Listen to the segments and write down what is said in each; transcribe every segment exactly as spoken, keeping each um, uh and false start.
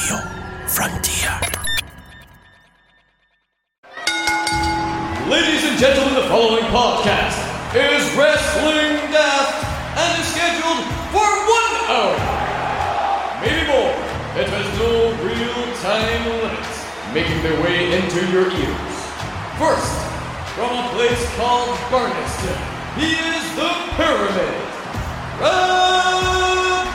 Radio Frontier. Ladies and gentlemen, the following podcast is Wrestling Daft and is scheduled for one hour. Maybe more. It has no real time limits, making their way into your ears. First, from a place called Barneston, he is the Pyramid. Red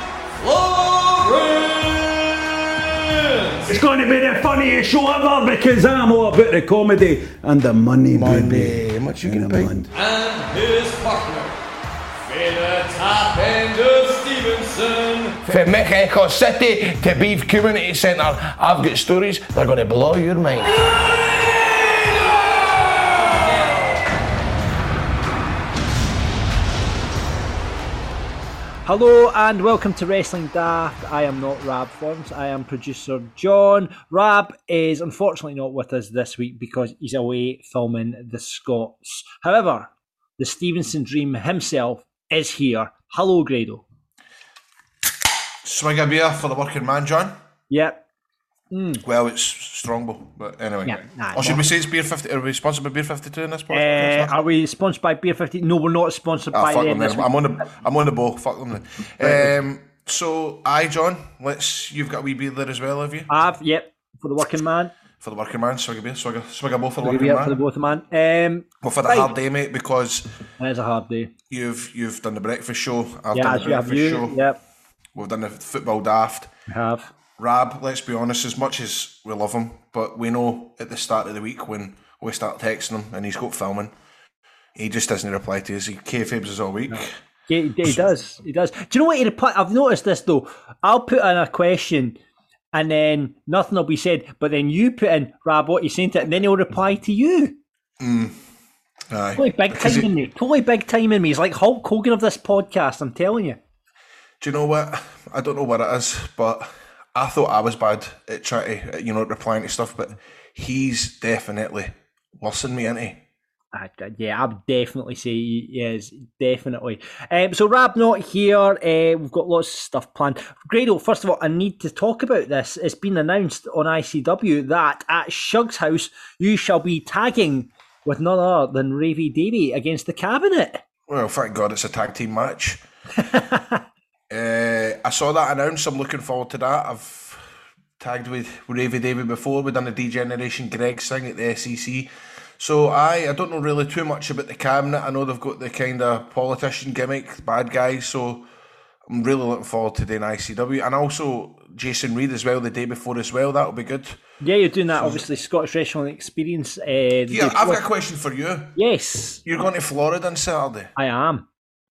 Florence! It's going to be the funniest show ever because I'm all about the comedy and the money, baby. How much you And get the paid? money. And his partner, for the top end of Stevenson. From Mexico City to Beef Community Centre, I've got stories that are going to blow your mind. Hello and welcome to Wrestling Daft. I am not Rab Florence, I am producer John. Rab is unfortunately not with us this week because he's away filming The Scots. However, the Stevenson Dream himself is here. Hello, Grado. Swig a beer for the working man, John. Yep. Well, it's Strongbow, but anyway. Yeah, nah, or should no. we say it's Beer fifty? Are we sponsored by Beer fifty-two in this Uh, podcast? are we sponsored by Beer fifty? No, we're not sponsored Ah, by fuck them them this then. week. I'm on the I'm on the ball. Fuck them then. Um, so, aye, John. Let's. You've got a wee beer there as well, have you? I've, yep, for the working man. For the working man, swig a beer, swig a, swig a bowl for the We'll working be up for the man. both man. Um, Well, for the right. hard day, mate, because It is a hard day. you've you've done the breakfast show. I've Yeah, done as the you have breakfast you. show. Yep, We've done the football daft. we have. Rab, let's be honest, as much as we love him, but we know at the start of the week when we start texting him and he's got filming, he just doesn't reply to us. He kayfabes us all week. Yeah, he, he does. He does. Do you know what he reply? I've noticed this though. I'll put in a question, and then nothing will be said. But then you put in, Rab, what you saying to it, and then he'll reply to you. Aye. Totally big Because time he- in me. Totally big time in me. He's like Hulk Hogan of this podcast. I'm telling you. Do you know what? I don't know what it is, but I thought I was bad at trying to, you know, replying to stuff, but he's definitely worse than me, isn't he? I, yeah, I'd definitely say he is. Definitely. Um, so Rab not here. Uh, we've got lots of stuff planned. Grado, first of all, I need to talk about this. It's been announced on I C W that at Shug's house you shall be tagging with none other than Ravy Davy against the Cabinet. Well, thank God it's a tag team match. Uh, I saw that announced. I'm looking forward to that. I've tagged with Ravy Davy before. We've done the D-Generation Greg's thing at the S E C. So I, I don't know really too much about the Cabinet. I know they've got the kind of politician gimmick, bad guys. So I'm really looking forward to doing I C W. And also Jason Reed as well the day before as well. That'll be good. Yeah, you're doing that, obviously, Scottish Wrestling Experience. Uh, the Yeah, day I've before. got a question for you. Yes, You're going to Florida on Saturday. I am.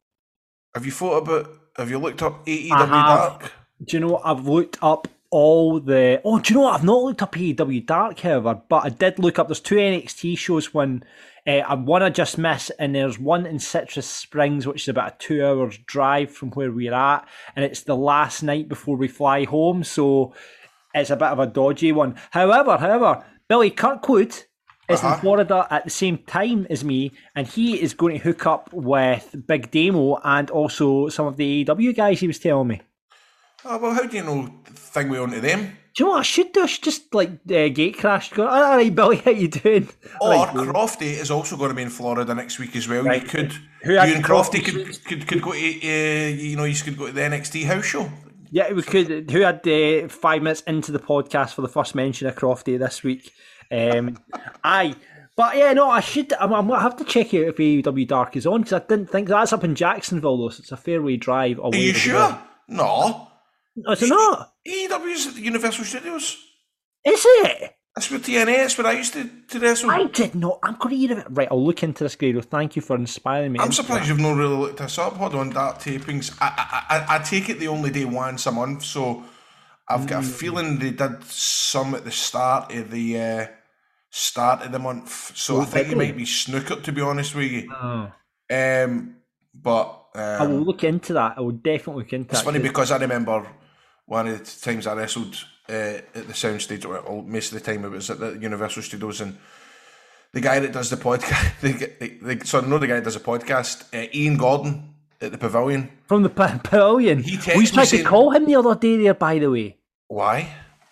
Have you thought about, have you looked up A E W I have. Dark? Do you know what? I've looked up all the... Oh, do you know what? I've not looked up A E W Dark, however, but I did look up... There's two N X T shows, one, uh, one I just missed, and there's one in Citrus Springs, which is about a two hours drive from where we're at, and it's the last night before we fly home, so it's a bit of a dodgy one. However, however, Billy Kirkwood is Uh-huh. in Florida at the same time as me, and he is going to hook up with Big Damo and also some of the A E W guys he was telling me. Oh, well, how do you know the thing we on to them? Do you know what I should do? I should just like uh, gate crash. Go, all right, Billy, how you doing? Or Like, Crofty is also going to be in Florida next week as well. Right. You could, Who you actually and Crofty Crofty could, could could go to, uh, you know, you could go to the N X T house show. yeah, we could. Who had uh, five minutes into the podcast for the first mention of Crofty this week? Um, aye, but yeah, no, I should. I'm, I'm gonna have to check out if A E W Dark is on because I didn't think that's up in Jacksonville though, so it's a fair way drive away. Are you as sure? well. No. No, is it not? A E W's at the Universal Studios. Is it? That's where T N A. That's where I used to, to wrestle. I did not. I'm going to hear of it. Right, I'll look into this, Grado. Thank you for inspiring me. I'm into surprised that. you've not really looked this up. Hold on, Dark Tapings. I, I, I, I take it they only do once a month, so I've got a Mm. feeling they did some at the start of the uh, start of the month. So Oh, I think did you they? might be snookered, to be honest with you. Oh. Um, but I will um, look into that. I will definitely look into it's that. funny 'cause- because I remember one of the times I wrestled uh, at the soundstage, or well, most of the time it was at the Universal Studios, and the guy that does the podcast, the, the, the, so I know the guy that does the podcast, uh, Ian Gordon at the Pavilion. From the pa- pavilion. He We texted me tried to saying- call him the other day there, by the way. Why?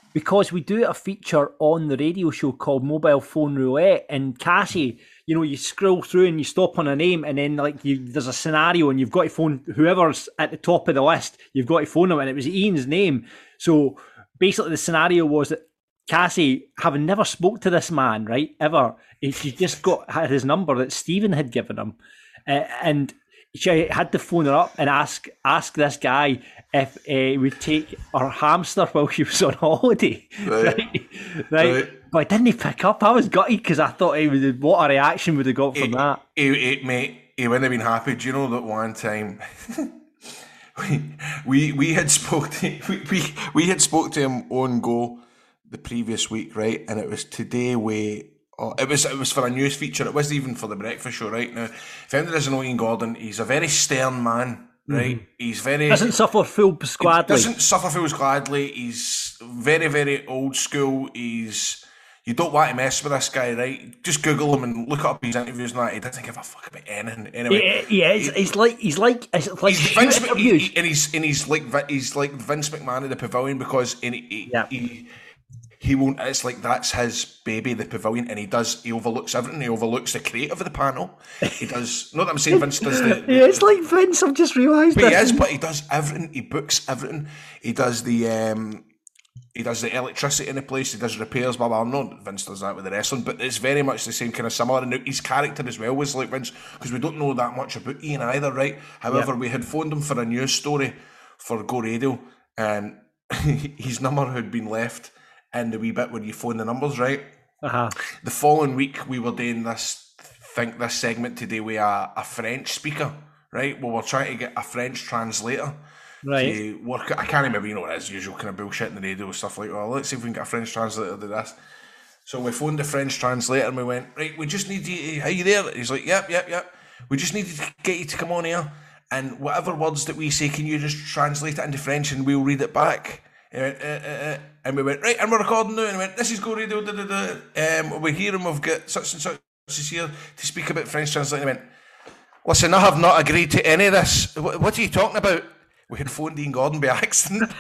because we do a feature on the radio show called Mobile Phone Roulette, and Cassie, you know, you scroll through and you stop on a name, and then like you, there's a scenario, and you've got to phone whoever's at the top of the list. You've got to phone them, and it was Ian's name. So basically, the scenario was that Cassie, having never spoke to this man, right, ever, she just got had his number that Stephen had given him, uh, and she had to phone her up and ask ask this guy if uh, he would take her hamster while she was on holiday. Right. Right. right. Right. But didn't he pick up? I was gutted because I thought he would, what a reaction would have got from It, that. it, it, mate, he wouldn't have been happy. Do you know that one time we, we we had spoke to we, we, we had spoke to him on Go the previous week, right? And it was today we oh, it was it was for a news feature. It wasn't even for the breakfast show, right? Now, if anyone doesn't know Ian Gordon, he's a very stern man, right? Mm. He's very doesn't suffer fools gladly. Doesn't suffer fools gladly. He's very, very old school. He's You don't want to mess with this guy, right? Just Google him and look up his interviews and that. He doesn't give a fuck about anything. Anyway, yeah, yeah it's, he, it's like he's like it's like he's Vince Mc, he, he, and he's and he's like he's like Vince McMahon of the Pavilion because in, he, yeah. he he won't. It's like that's his baby, the Pavilion, and he does. He overlooks everything. He overlooks the creative of the panel. He does. Not that I'm saying Vince does the. the yeah, it's like Vince. I've just realised. But this. he is. But he does everything. He books everything. He does the. Um, He does the electricity in the place, he does repairs, blah, blah, blah. No, Vince does that with the wrestling, but it's very much the same kind of similar. And his character as well was like Vince, because we don't know that much about Ian either, right? However, yeah. we had phoned him for a news story for Go Radio, and his number had been left in the wee bit where you phone the numbers, right? Uh-huh. The following week, we were doing this, think this segment today with a, a French speaker, right? Well, we're trying to get a French translator. Right. To work. I can't remember, you know, it is usual kind of bullshit in the radio, stuff like, well, let's see if we can get a French translator to do this. So we phoned the French translator and we went, right, we just need you, are you there? He's like, yep, yep, yep. We just need to get you to come on here, and whatever words that we say, can you just translate it into French and we'll read it back? And, went, uh, uh, uh. and we went, right, and we're recording now. And we went, this is Go Radio, da, da, da. Um, we're here and we've got such and such is here to speak about French translation. And we went, listen, I have not agreed to any of this. What, what are you talking about? We had phoned Ian Gordon by accident.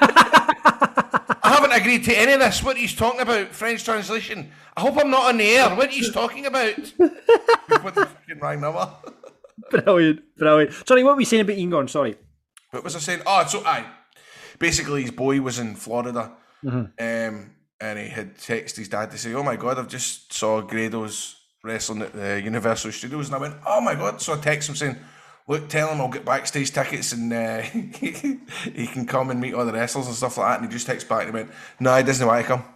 I haven't agreed to any of this. What he's talking about, French translation. I hope I'm not on the air. What he's talking about. What the fucking wrong number? Brilliant, brilliant. Sorry, what were you saying about Ian Gordon? Sorry. What was I saying? Oh, so I. Basically, his boy was in Florida, mm-hmm. um, and he had texted his dad to say, "Oh my God, I've just saw Grado's wrestling at the Universal Studios," and I went, "Oh my God!" So I texted him saying, look, tell him I'll get backstage tickets and uh, he can come and meet all the wrestlers and stuff like that. And he just texts back and he went, no, he doesn't want to come.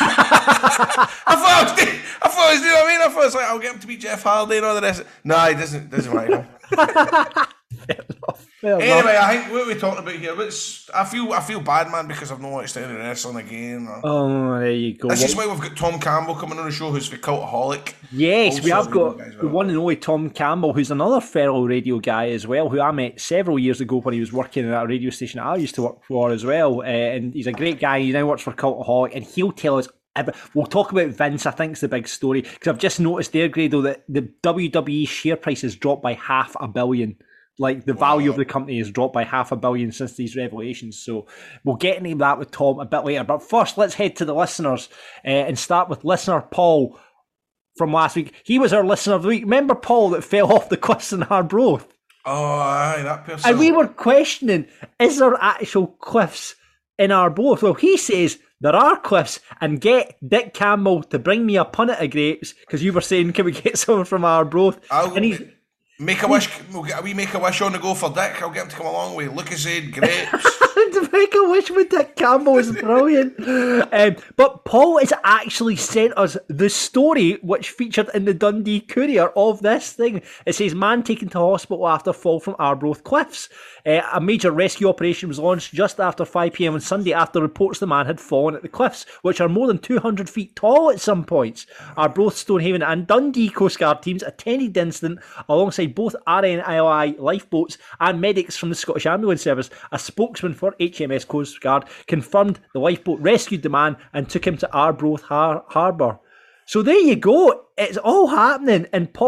I thought I was doing, I thought I was doing what I mean. I thought it was like, I'll get him to meet Jeff Hardy and all the rest. No, he doesn't, doesn't want to come. Fair enough, fair anyway, enough. I think what are we talking about here? What's, I feel I feel bad, man, because I've not watched any wrestling again. Or, oh, there you go. This is why we've got Tom Campbell coming on the show, who's the Cultaholic. Yes, we have got well. the one and only Tom Campbell, who's another fellow radio guy as well, who I met several years ago when he was working at a radio station I used to work for as well. Uh, and he's a great guy. He now works for Cultaholic, and he'll tell us. We'll talk about Vince, I think, is the big story, because I've just noticed there, Grado, that the W W E share price has dropped by half a billion. Like, the value of the company has dropped by half a billion since these revelations. So we'll get into that with Tom a bit later. But first, let's head to the listeners uh, and start with listener Paul from last week. He was our listener of the week. Remember Paul that fell off the cliffs in Arbroath? Oh, aye, that person. And we were questioning, is there actual cliffs in Arbroath? Well, he says there are cliffs, and get Dick Campbell to bring me a punnet of grapes, because you were saying, can we get someone from Arbroath? I'll and he's... Make a wish. We'll get a wee make a wish on the go for Dick. I'll get him to come along with Lucasade grapes. To make a wish with Dick Campbell is brilliant. um, but Paul has actually sent us the story which featured in the Dundee Courier of this thing. It says, man taken to hospital after fall from Arbroath cliffs. Uh, a major rescue operation was launched just after five p.m. on Sunday after reports the man had fallen at the cliffs, which are more than two hundred feet tall at some points. Arbroath, Stonehaven and Dundee Coast Guard teams attended the incident alongside both R N L I lifeboats and medics from the Scottish Ambulance Service. A spokesman for H M S Coast Guard confirmed the lifeboat rescued the man and took him to Arbroath Har- Harbour. So there you go. It's all happening. And Paul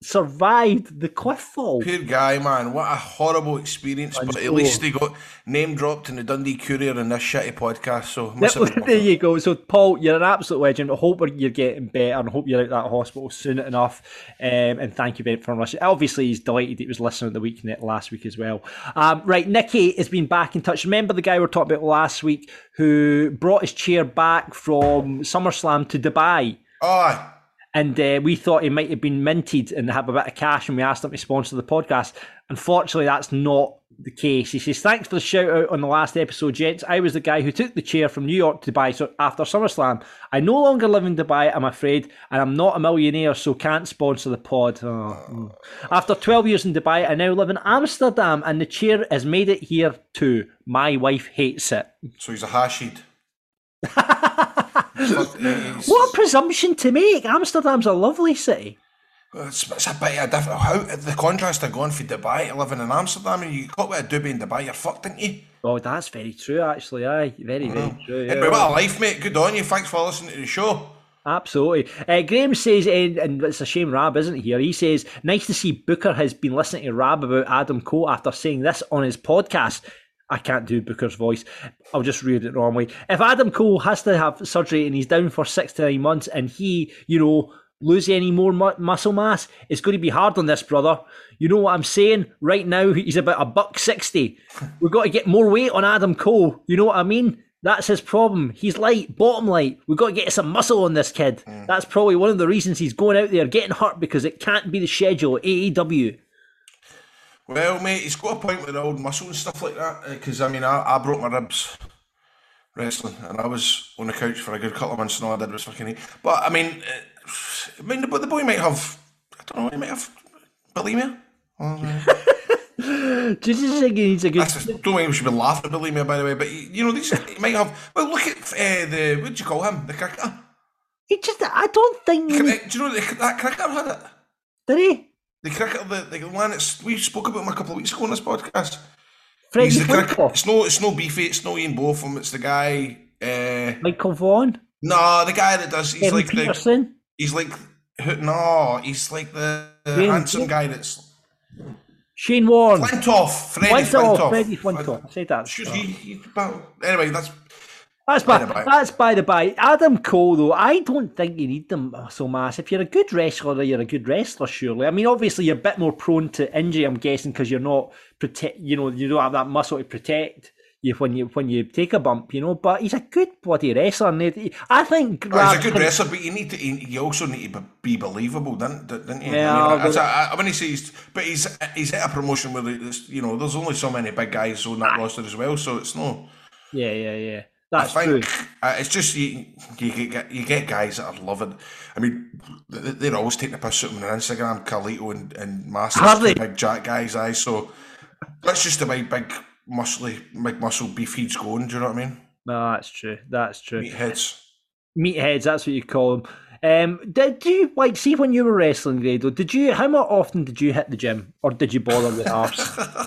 survived the cliff fall. Poor guy, man. What a horrible experience. But at least he got name dropped in the Dundee Courier in this shitty podcast. So must have been There you go. So, Paul, you're an absolute legend. I hope you're getting better and hope you're out of that hospital soon enough. Um, and thank you very much for listening. Obviously, he's delighted he was listening to the Weeknet last week as well. Um, right, Nicky has been back in touch. Remember the guy we were talking about last week who brought his chair back from SummerSlam to Dubai? Oh, And uh, we thought he might have been minted and have a bit of cash, and we asked him to sponsor the podcast. Unfortunately, that's not the case. He says, thanks for the shout out on the last episode, gents. I was the guy who took the chair from New York to Dubai so after SummerSlam. I no longer live in Dubai, I'm afraid, and I'm not a millionaire, so can't sponsor the pod. Oh, mm. After twelve years in Dubai, I now live in Amsterdam, and the chair has made it here too. My wife hates it. so he's a hashid. What a presumption to make. Amsterdam's a lovely city. It's, it's a bit of a different. How the contrast of going from Dubai to living in Amsterdam, and you got with a doobie in Dubai, you're fucked, didn't you? Oh, that's very true, actually. Aye, very, very true. Anyway, what a life, mate. Good on you. Thanks for listening to the show. Absolutely. Uh, Graham says, and, and it's a shame Rab isn't here, he says, nice to see Booker has been listening to Rab about Adam Cole after saying this on his podcast. I can't do Booker's voice. I'll just read it normally. If Adam Cole has to have surgery and he's down for six to nine months and he, you know, lose any more mu- muscle mass, it's going to be hard on this brother. You know what I'm saying? Right now, he's about a buck sixty. We've got to get more weight on Adam Cole. You know what I mean? That's his problem. He's light, bottom light. We've got to get some muscle on this kid. Mm. That's probably one of the reasons he's going out there getting hurt, because it can't be the schedule at A E W. Well, mate, he's got a point with the old muscle and stuff like that. Because, I mean, I, I broke my ribs wrestling, and I was on the couch for a good couple of months, and all I did was fucking eat. But, I mean, I mean, the, the boy might have, I don't know, he might have bulimia. Do you just think he needs a good... I don't think we should be laughing at bulimia, by the way, but, you know, these he might have... Well, look at uh, the... What do you call him? The cricketer? He just... I don't think... Do you know that, that cricketer had it? Did he? The cricketer, the, the one that's... We spoke about him a couple of weeks ago on this podcast. Freddie He's the cricketer. Flintoff. It's no, it's no Beefy, it's no Ian Botham, it's the guy... Uh, Michael Vaughan? No, the guy that does... He's Kevin like Peterson? the... He's like... Who, no, he's like the, the Graham handsome Pearce? guy that's... Shane Warne. Flintoff, Freddie Flintoff, Flintoff. Freddie Flintoff. I said that. Should he, he... Anyway, that's... That's by, By the by. that's by the by. Adam Cole, though, I don't think you need them muscle mass. If you're a good wrestler, you're a good wrestler, surely. I mean, obviously, you're a bit more prone to injury, I'm guessing, because you're not protect. You know, you don't have that muscle to protect you when you when you take a bump. You know, but he's a good bloody wrestler. And he, I think Oh, he's a good wrestler, but you need to. You also need to be believable, didn't, didn't you? Yeah, I mean, but- I, I, when he says, but he's he's at a promotion where there's, you know, there's only so many big guys on that roster as well, so it's no. Yeah, yeah, yeah. I That's think true. uh, it's just you, you get you get guys that are loving. I mean, they- they're always taking a piss at him on Instagram. Carlito and and Masters, Are they? two big jack guys, aye. So that's just the way big muscly, big muscle beefheads going. Do you know what I mean? No, that's true. That's true. Meatheads. Meatheads, that's what you call them. Um, did you like see when you were wrestling, Grado? Did you? How much often did you hit the gym, or did you bother with arse?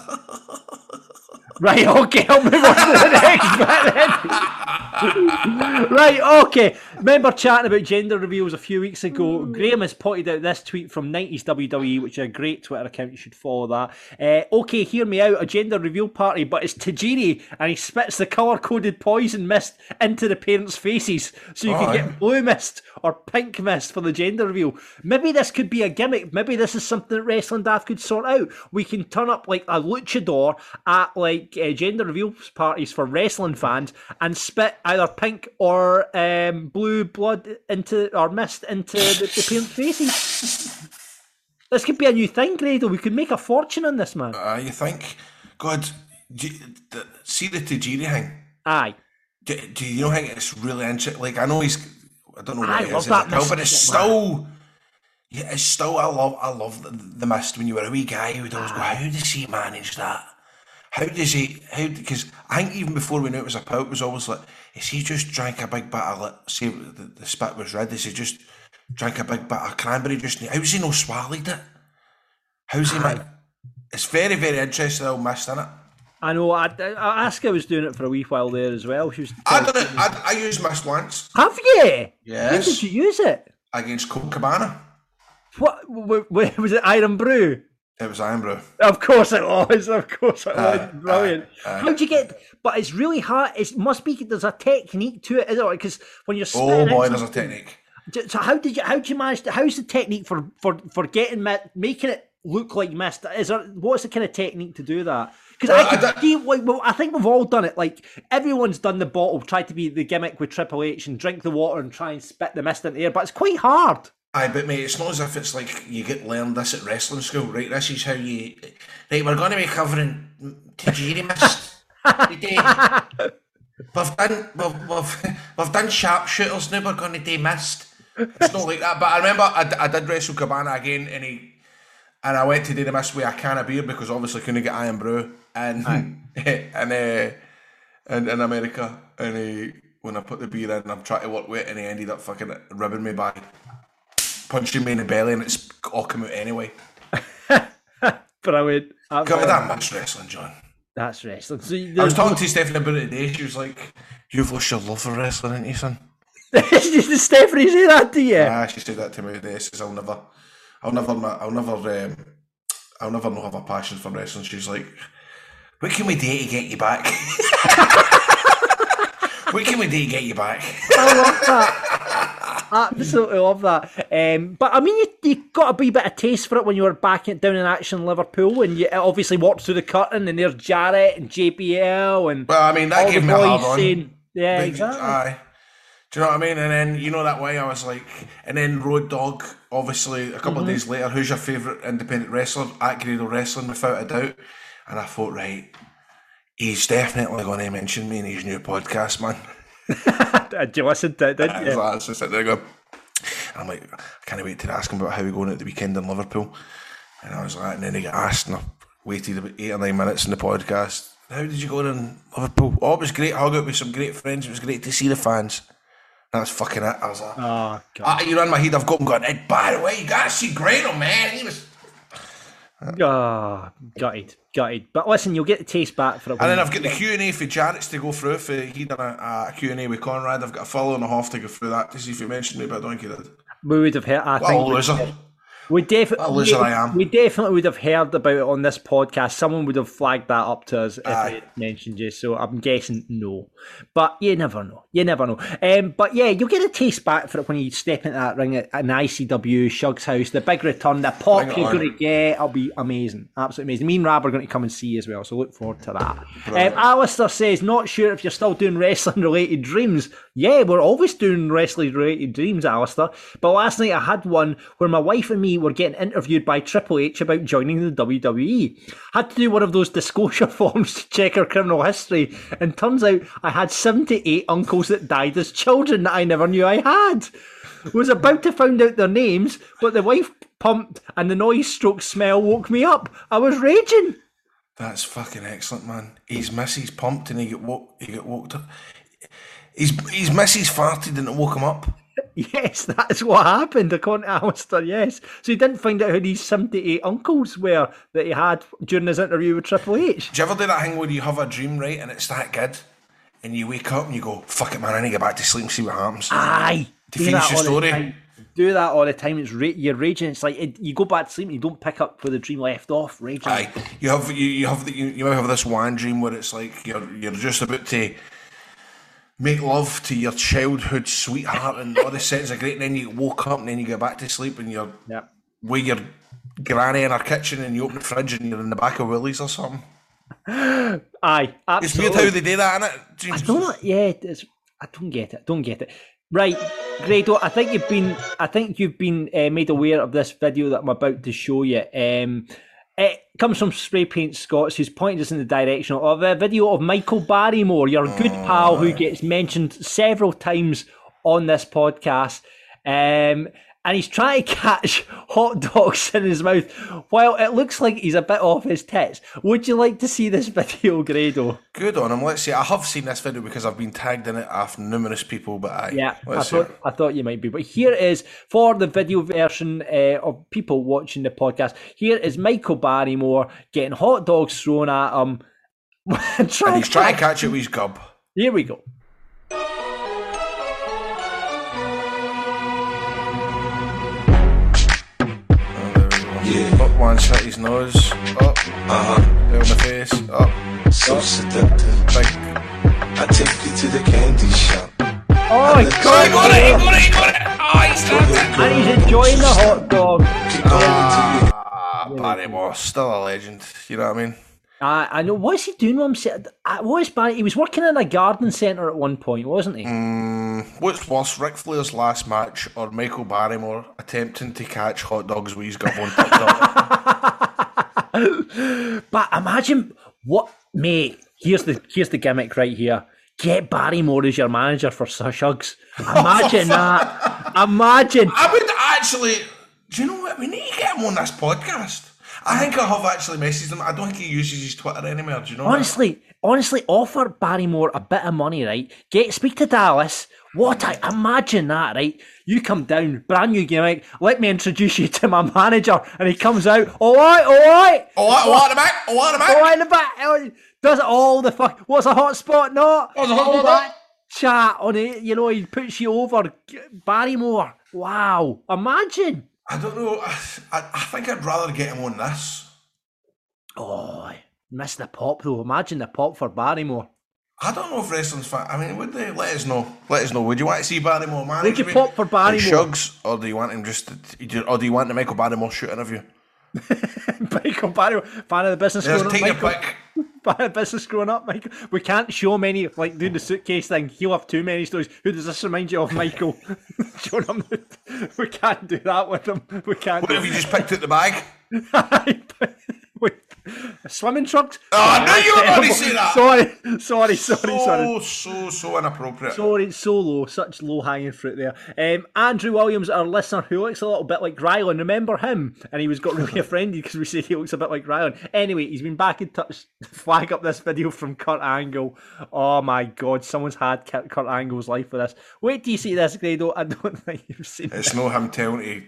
Right, okay, I'll move on to the next bit then. Right, okay. Remember chatting about gender reveals a few weeks ago? Graham has pointed out this tweet from nineties W W E, which is a great Twitter account. You should follow that. Uh, okay, hear me out. A gender reveal party, but it's Tajiri, and he spits the colour-coded poison mist into the parents' faces, so you Oh, can aye. get blue mist or pink mist for the gender reveal. Maybe this could be a gimmick. Maybe this is something that Wrestling Daft could sort out. We can turn up like a luchador at like uh, gender reveal parties for wrestling fans and spit either pink or um, blue blood into or mist into the, the parents' faces. This could be a new thing, Grado. We could make a fortune on this, man. Uh, you think? God, do you, the, see the Tajiri thing. Aye. Do, do you know how it's really interesting? Like, I know he's, I don't know what I it love is, that is it pill, but it's mist, man. still, yeah, it's still, I love, I love the, the mist when you were a wee guy who would always go, how does he manage that? How does he, how, because I think even before we knew it was a pill, it was always like, is he just drank a big bit of, like, say the, the spit was red, is he just drank a big bit of cranberry juice? How's he not swallowed it? How's he, man? It's very, very interesting, the old mist, isn't it? I know. I, I, Asuka was doing it for a wee while there as well. She was. I done it, I, I used mist once. Have you? Yes. When did you use it? Against Colt Cabana. What w- w- was it? Iron Brew? It was Iron Brew. Of course it was. Of course it was. Uh, Brilliant. uh, uh, How'd you get? But it's really hard. It must be. There's a technique to it, isn't it? Because when you're Oh spitting boy, out there's a something- technique. So how did you? How did you manage? To, how's the technique for for for getting mi- making it look like mist? Is there? What's the kind of technique to do that? Because Well, I, I can don't- see, like, well, I think we've all done it. Like everyone's done the bottle, tried to be the gimmick with Triple H and drink the water and try and spit the mist into the air, but it's quite hard. Aye, but mate, it's not as if it's like you get learned this at wrestling school, right? This is how you. Right, we're going to be covering Tajiri Mist today. We've done, we've, we've, we've done sharpshooters, now we're going to do Mist. It's not like that, but I remember I, I did wrestle Cabana again, and he, and I went to do the Mist with a can of beer because obviously couldn't get Iron Brew, and and uh, in, in America, and he, when I put the beer in, I'm trying to work with it, and he ended up fucking ribbing me by punching me in the belly, and it's all come out anyway. Brilliant. God, that much wrestling, John. That's wrestling. So I was talking to Stephanie about it today. She was like, "You've lost your love for wrestling, ain't you, son?" Did Stephanie say that to you? Yeah, she said that to me today. She says, "I'll never, I'll never, I'll never, um, I'll never not have a passion for wrestling." She's like, "What can we do to get you back? What can we do to get you back?" I love that. Absolutely love that. Um, but I mean, you, you got a wee bit of taste for it when you were back in, down in action in Liverpool, and you obviously walked through the curtain, and there's Jarrett and J P L and Well, I mean, that all gave the me a boys hard on. saying, yeah, Big- exactly. Aye. Do you know what I mean? And then, you know, that way I was like, and then Road Dogg, obviously, a couple Mm-hmm. of days later, who's your favourite independent wrestler? At Grado Wrestling, without a doubt. And I thought, right, he's definitely going to mention me in his new podcast, man. Did you listen to it, didn't I was you? like, I was just sitting there going, and I'm like, I can't wait to ask him about how we're going out the weekend in Liverpool. And I was like, and then he got asked, and I waited about eight or nine minutes in the podcast. How did you go in Liverpool? Oh, it was great. Hung out with some great friends. It was great to see the fans. That's fucking it. I was like, Oh, God. ah, you're in my head. I've got him going, hey, by the way, you got to see Grado, man. He was. Oh, gutted, gutted. But listen, you'll get the taste back for it. And then I've got the Q and A for Jarrett's to go through. For he done a, a Q and A with Conrad. I've got a follow and a half to go through that to see if he mentioned me, but I don't think he did. We would have heard. I What a think loser. we definitely. What a loser I am. We definitely would have heard about it on this podcast. Someone would have flagged that up to us if Aye. I had mentioned you. So I'm guessing no, but you never know. You never know. Um, but yeah, you'll get a taste back for it when you step into that ring at an I C W, Shug's house, the big return, the pop Bring it you're on. going to get. It'll be amazing, absolutely amazing. Me and Rab are going to come and see you as well, so look forward to that. Um, Alistair says, not sure if you're still doing wrestling related dreams. Yeah, we're always doing wrestling related dreams, Alistair. But last night I had one where my wife and me were getting interviewed by Triple H about joining the W W E. Had to do one of those disclosure forms to check our criminal history, and turns out I had seventy-eight uncles that died as children that I never knew I had. Was about to find out their names, but the wife pumped and the noise stroke smell woke me up. I was raging. That's fucking excellent, man. His missus pumped and he got woke. He got woke up. His his missus farted and it woke him up. Yes, that's what happened, according to Alistair, yes. So he didn't find out who these seventy-eight uncles were that he had during his interview with Triple H. Do you ever do that thing where you have a dream, right, and it's that good, and you wake up and you go, "Fuck it, man, I need to get back to sleep and see what happens." Aye. To do finish that your all the story. time. Do that all the time. It's ra- you're raging. It's like it, you go back to sleep and you don't pick up where the dream left off. Raging. Aye, you have you, you have the, you, you might have this one dream where it's like you're you're just about to make love to your childhood sweetheart and all the settings are great, and then you woke up and then you go back to sleep and you're Yeah. with your granny in her kitchen and you open the fridge and you're in the back of Willie's or something. Aye. Absolutely. It's weird how they do that, innit? I Dreams. don't. Yeah. It's, I don't get it. Don't get it. Right, Grado. I think you've been. I think you've been uh, made aware of this video that I'm about to show you. Um, it comes from Spray Paint Scots, who's pointed us in the direction of a video of Michael Barrymore, your good pal, who gets mentioned several times on this podcast. Um, and he's trying to catch hot dogs in his mouth while it looks like he's a bit off his tits. Would you like to see this video, Grado? Good on him. Let's see. I have seen this video because I've been tagged in it off numerous people, but aye. Yeah, I Let's see. thought, I thought you might be. But here is, for the video version uh, of people watching the podcast, here is Michael Barrymore getting hot dogs thrown at him. And he's trying to catch it with his gob. Here we go. Once hit his nose. Up. Uh-huh. Down the face. Up. So seductive. Big. I take you to the candy shop. Oh my God! He got it, he got it, he got it! Oh, he stabbed it! And he's enjoying the hot dog. Ah, Barrymore, still a legend. You know what I mean? Uh, I know. What's he doing? With him? What is Barry? He was working in a garden centre at one point, wasn't he? Mm, what's worse, Ric Flair's last match or Michael Barrymore attempting to catch hot dogs with his gut on TikTok? But imagine what, mate. Here's the here's the gimmick right here. Get Barrymore as your manager for Shugs. Imagine that. Imagine. I would actually. Do you know what? We need to get him on this podcast. I think I have actually messaged him. I don't think he uses his Twitter anymore. Do you know? Honestly, that? honestly, offer Barrymore a bit of money, right? Get speak to Dallas. What I imagine that, right? You come down, brand new gimmick. Let me introduce you to my manager, and he comes out. All right, all right, all right, all right, in the back, all right, in the back, all right, in the back. Does it all the fuck? What's a hot spot? Not what's a hot spot? Chat on it. You know, he puts you over. Barrymore. Wow, imagine. I don't know. I, I think I'd rather get him on this. Oh, miss the pop though. Imagine the pop for Barrymore. I don't know if wrestling's fan. I mean, would they let us know? Let us know. Would you want to see Barrymore manage? Would you pop for Barrymore? Shugs, or do you want him just? To, or do you want the Michael Barrymore shoot interview? Michael Barrymore, fan of the business. There's growing take up, Michael. Your pick. Fan of business growing up, Michael. We can't show many, like doing the suitcase thing. He'll have too many stories. Who does this remind you of, Michael? Showing him. We can't do that with him. We can't. What do if you just picked out the bag? Wait, swimming trunks? Oh, I knew you were going to say that. Sorry, sorry, sorry, so, sorry. So, so inappropriate. Sorry, so low, such low hanging fruit there. Um, Andrew Williams, our listener, who looks a little bit like Rylan. Remember him? And he was got really offended because we said he looks a bit like Rylan. Anyway, he's been back in touch. Flag up this video from Kurt Angle. Oh my God, someone's had Kurt Angle's life with this. Wait till you see this, Grado. I don't think you've seen it. It's no him telling you.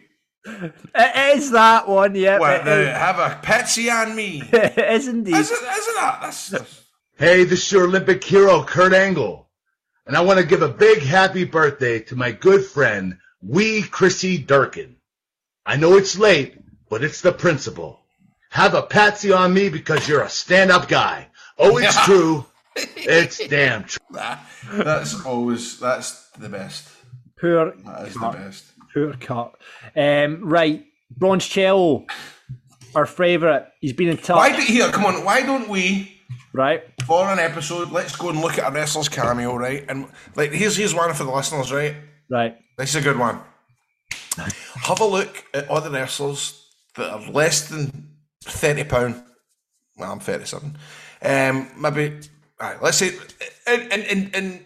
It is that one, yeah. What, the, have a Petsy on me. It is indeed. Isn't, isn't that? That's, that's... Hey, this is your Olympic hero, Kurt Angle. And I want to give a big happy birthday to my good friend, wee Chrissy Durkin. I know it's late, but it's the principle. Have a patsy on me because you're a stand-up guy. Oh, it's true. It's damn true. Nah, that's always, that's the best. Poor That is Kurt. the best. Poor Kurt. Um, right, Broncello, our favourite. He's been in touch. Why do, here, come on, why don't we, right, for an episode, let's go and look at a wrestler's cameo, right? And like, here's here's one for the listeners, right? right. This is a good one. Have a look at other wrestlers that are less than thirty pounds. Well, I'm thirty-seven. Um, maybe, all right, let's say, in, in, in, in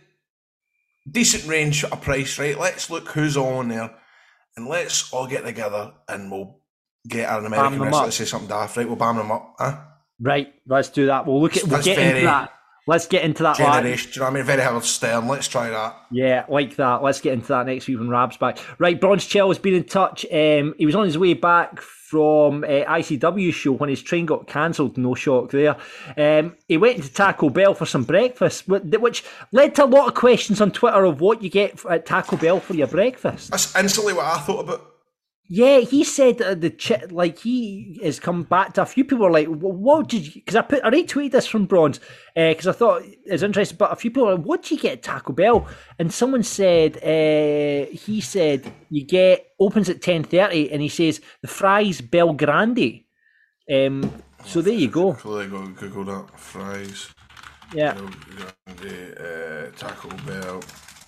decent range of price, right? Let's look who's on there. And let's all get together and we'll get an American wrestler to say something daft, right? We'll bam them up, huh? Right, let's do that. We'll look at. We'll That's get very into that. Let's get into that. Generation, do you know what I mean? Very Howard Stern. Let's try that. Yeah, like that. Let's get into that next week when Rab's back. Right, Broncello's been in touch. Um, he was on his way back from uh, I C W show when his train got cancelled. No shock there. Um, he went into Taco Bell for some breakfast, which led to a lot of questions on Twitter of what you get at Taco Bell for your breakfast. That's instantly what I thought about. Yeah, he said that the ch- like he has come back to a few people were like, well, what did you? Because I put I retweeted this from Bronze because uh, I thought it was interesting, but a few people were like, what do you get at Taco Bell? And someone said uh, he said you get opens at ten thirty, and he says the fries Bel Grande. Um, so there you go. Hopefully, go Google that fries. Yeah. Bel Grande, uh, Taco Bell.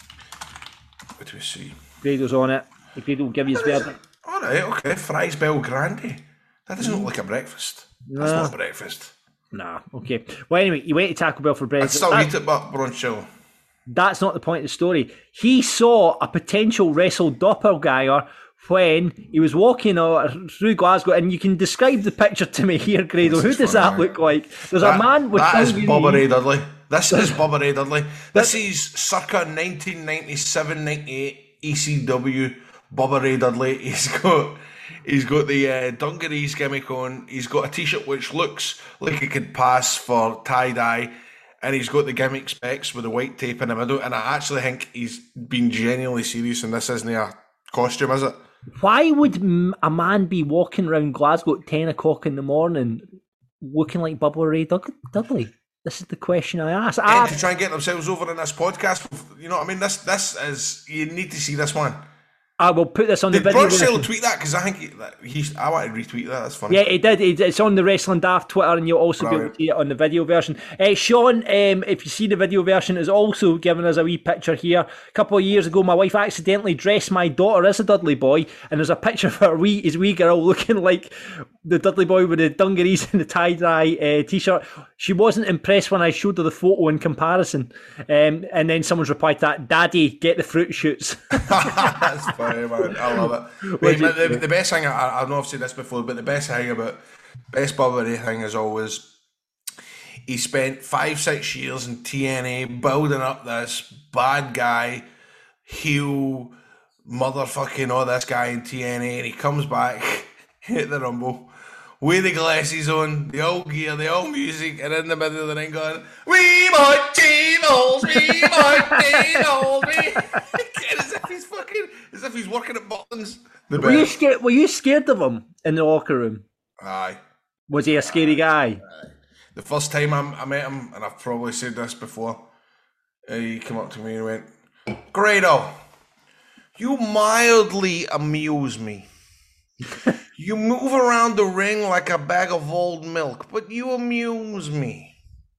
What do we see? Grado's on it. The Grado will give you his verdict. All right, okay. Fries Bel Grande. That doesn't look like a breakfast. That's No. not a breakfast. Nah, okay. Well, anyway, he went to Taco Bell for I'd breakfast. still That- eat it, but Bronchill. That's not the point of the story. He saw a potential wrestle doppelganger when he was walking uh, through Glasgow, and you can describe the picture to me here, Grado. Who does that look like? There's a man with That is Dungaree- Bubba Ray Dudley. This is Bubba Ray Dudley. This is circa nineteen ninety-seven ninety-eight E C W Bubba Ray Dudley. He's got he's got the uh, dungarees gimmick on. He's got a t-shirt which looks like it could pass for tie-dye. And he's got the gimmick specs with the white tape in the middle. And I actually think he's been genuinely serious, and this isn't a costume, is it? Why would m- a man be walking around Glasgow at ten o'clock in the morning looking like Bubba Ray Dud- Dudley? This is the question I ask. And I, to try and get themselves over in this podcast, you know what I mean? This this is, you need to see this one. I will put this on Did the video. Burchill tweet that? Because I think he, that he's, I want to retweet that. That's funny. Yeah, he did. He- It's on the Wrestling Daft Twitter, and you'll also be able to see it on the video version. Uh, Sean, um, if you see the video version, is also giving us a wee picture here. A couple of years ago, my wife accidentally dressed my daughter as a Dudley Boy, and there's a picture of her wee, his wee girl looking like the Dudley Boy with the dungarees and the tie-dye uh, t-shirt. She wasn't impressed when I showed her the photo in comparison. Um, and then someone's replied to that, Daddy, get the fruit shoots. That's funny, man. I love it. Mate, the, the, the best thing, I, I know I've said this before, but the best thing about, best Bubba Ray thing is always, he spent five, six years in T N A building up this bad guy, heel, motherfucking all this guy in T N A, and he comes back at the Rumble with the glasses on, the old gear, the old music, and in the middle of the ring going, we might tables, we might tables, we... as if he's fucking, as if he's working at Butlins. The Were you best. scared? Were you scared of him in the locker room? Aye. Was he a scary guy? The first time I, I met him, and I've probably said this before, uh, he came up to me and went, Grado, you mildly amuse me. You move around the ring like a bag of old milk, but you amuse me.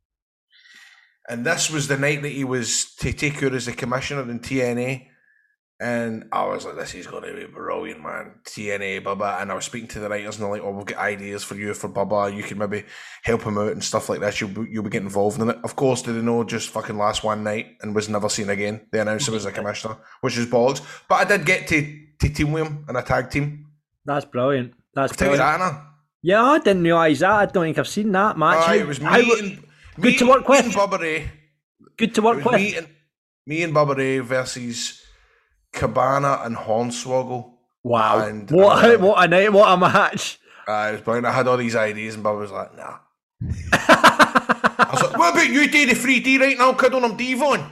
And this was the night that he was to take over as the commissioner in T N A. And I was like, this is going to be brilliant, man. T N A, Bubba. And I was speaking to the writers, and they're like, oh, we've got ideas for you, for Bubba. You can maybe help him out and stuff like that. You'll be, you'll be getting involved in it. Of course, did they know just fucking last one night and was never seen again? They announced him as a commissioner, which is bollocks. But I did get to, to team with him in a tag team. That's brilliant. That's I'll tell you brilliant. that, Anna. Yeah, I didn't realise that. I don't think I've seen that match. Aye, it was me How- and, good me, to work me with. and Bubba Ray. Good to It work was with. me and, me and Bubba Ray versus Cabana and Hornswoggle. Wow. And, what, uh, what a night, what a match. Uh, it was brilliant. I had all these ideas, and Bubba was like, nah. I was like, what about you do the three D right now, kid, on him Devon?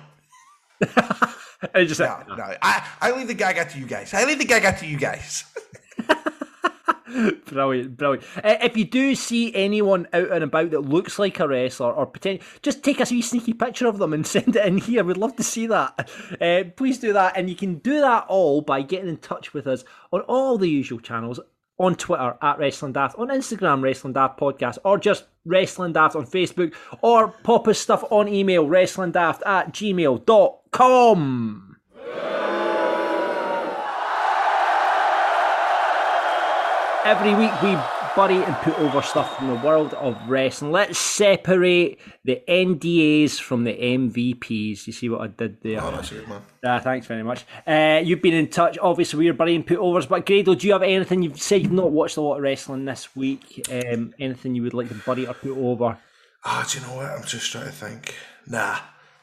I just No, no. I, I leave the gag out to you guys. I leave the gag out to you guys. Brilliant, brilliant. Uh, if you do see anyone out and about that looks like a wrestler, or potentially, just take a wee sneaky picture of them and send it in here. We'd love to see that. Uh, please do that, and you can do that all by getting in touch with us on all the usual channels. On Twitter at Wrestling Daft, on Instagram Wrestling Daft Podcast, or just Wrestling Daft on Facebook, or pop us stuff on email wrestlingdaft at gmail dot com. Every week we bury and put over stuff from the world of wrestling. Let's separate the N D As from the M V Ps. You see what I did there? Oh, that's it, man. Uh, thanks very much. Uh, you've been in touch. Obviously, we're burying put overs. But Grado, do you have anything? You've said you've not watched a lot of wrestling this week. Um, anything you would like to bury or put over? Ah, do you know what? I'm just trying to think. Nah.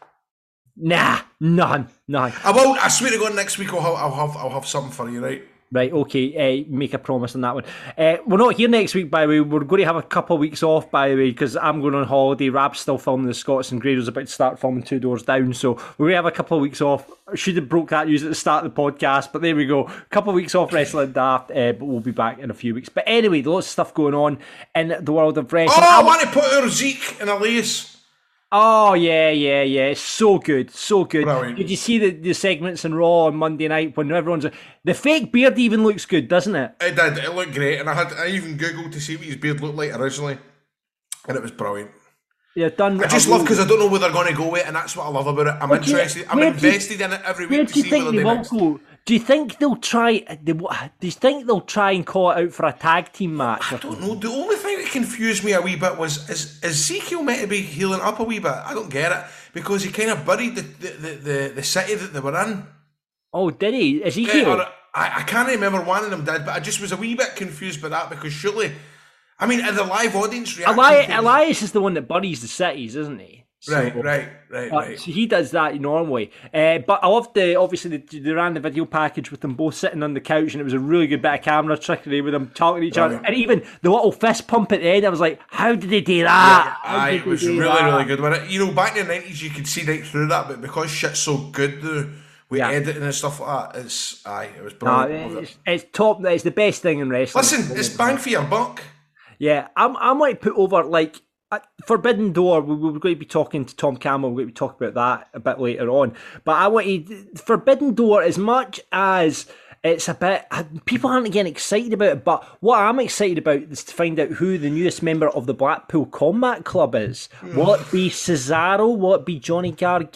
Nah, none, none. I won't. I swear to God, next week I'll have, I'll have, I'll have something for you, right? Right, okay, uh, make a promise on that one. Uh, we're not here next week, by the way. We're going to have a couple of weeks off, by the way, because I'm going on holiday. Rab's still filming The Scots, and Grado's about to start filming Two Doors Down. So we're going to have a couple of weeks off. I should have broke that news at the start of the podcast, but there we go. A couple of weeks off Wrestling Daft, uh, but we'll be back in a few weeks. But anyway, lots of stuff going on in the world of wrestling. Oh, I I'm- want to put our Zeke in a lace. Oh, yeah, yeah, yeah. So good, so good. Brilliant. Did you see the, the segments in Raw on Monday night when everyone's... The fake beard even looks good, doesn't it? It did. It looked great, and I had I even googled to see what his beard looked like originally, and it was brilliant. Yeah, done. I just love because I don't know where they're going to go with it, and that's what I love about it. I'm Okay, interested. I'm where do you- invested in it every Where week to do you see think where they they will next. go? Do you think they'll try? They, do you think they'll try and call it out for a tag team match? I don't know. The only thing that confused me a wee bit was is Ezekiel meant to be healing up a wee bit. I don't get it because he kind of buried the the, the, the, the city that they were in. Oh, did he? Is he Okay, here? or I, I can't remember one of them did, but I just was a wee bit confused by that because surely, I mean, in the live audience reaction, Eli- thing- Elias is the one that buries the cities, isn't he? So- right, right, right, Uh, right. so he does that normally. Uh, but I loved the, obviously, they, they ran the video package with them both sitting on the couch, and it was a really good bit of camera trickery with them talking to each other. Right. And even the little fist pump at the end, I was like, how did they do that? How Aye, did it they was do really, that? really good. When it, you know, back in the nineties, you could see right through that, but because shit's so good, though, with Yeah. editing and stuff like that. It's aye, it was Nah, brilliant. Love it's, it. it's top. It's the best thing in wrestling. Listen, it's bang for your buck. Yeah, I'm. I might put over like uh, Forbidden Door. We, we're going to be talking to Tom Campbell. We're going to be talking about that a bit later on. But I want to Forbidden Door as much as. It's a bit, people aren't getting excited about it, but what I'm excited about is to find out who the newest member of the Blackpool Combat Club is. Will it be Cesaro? Will it be Johnny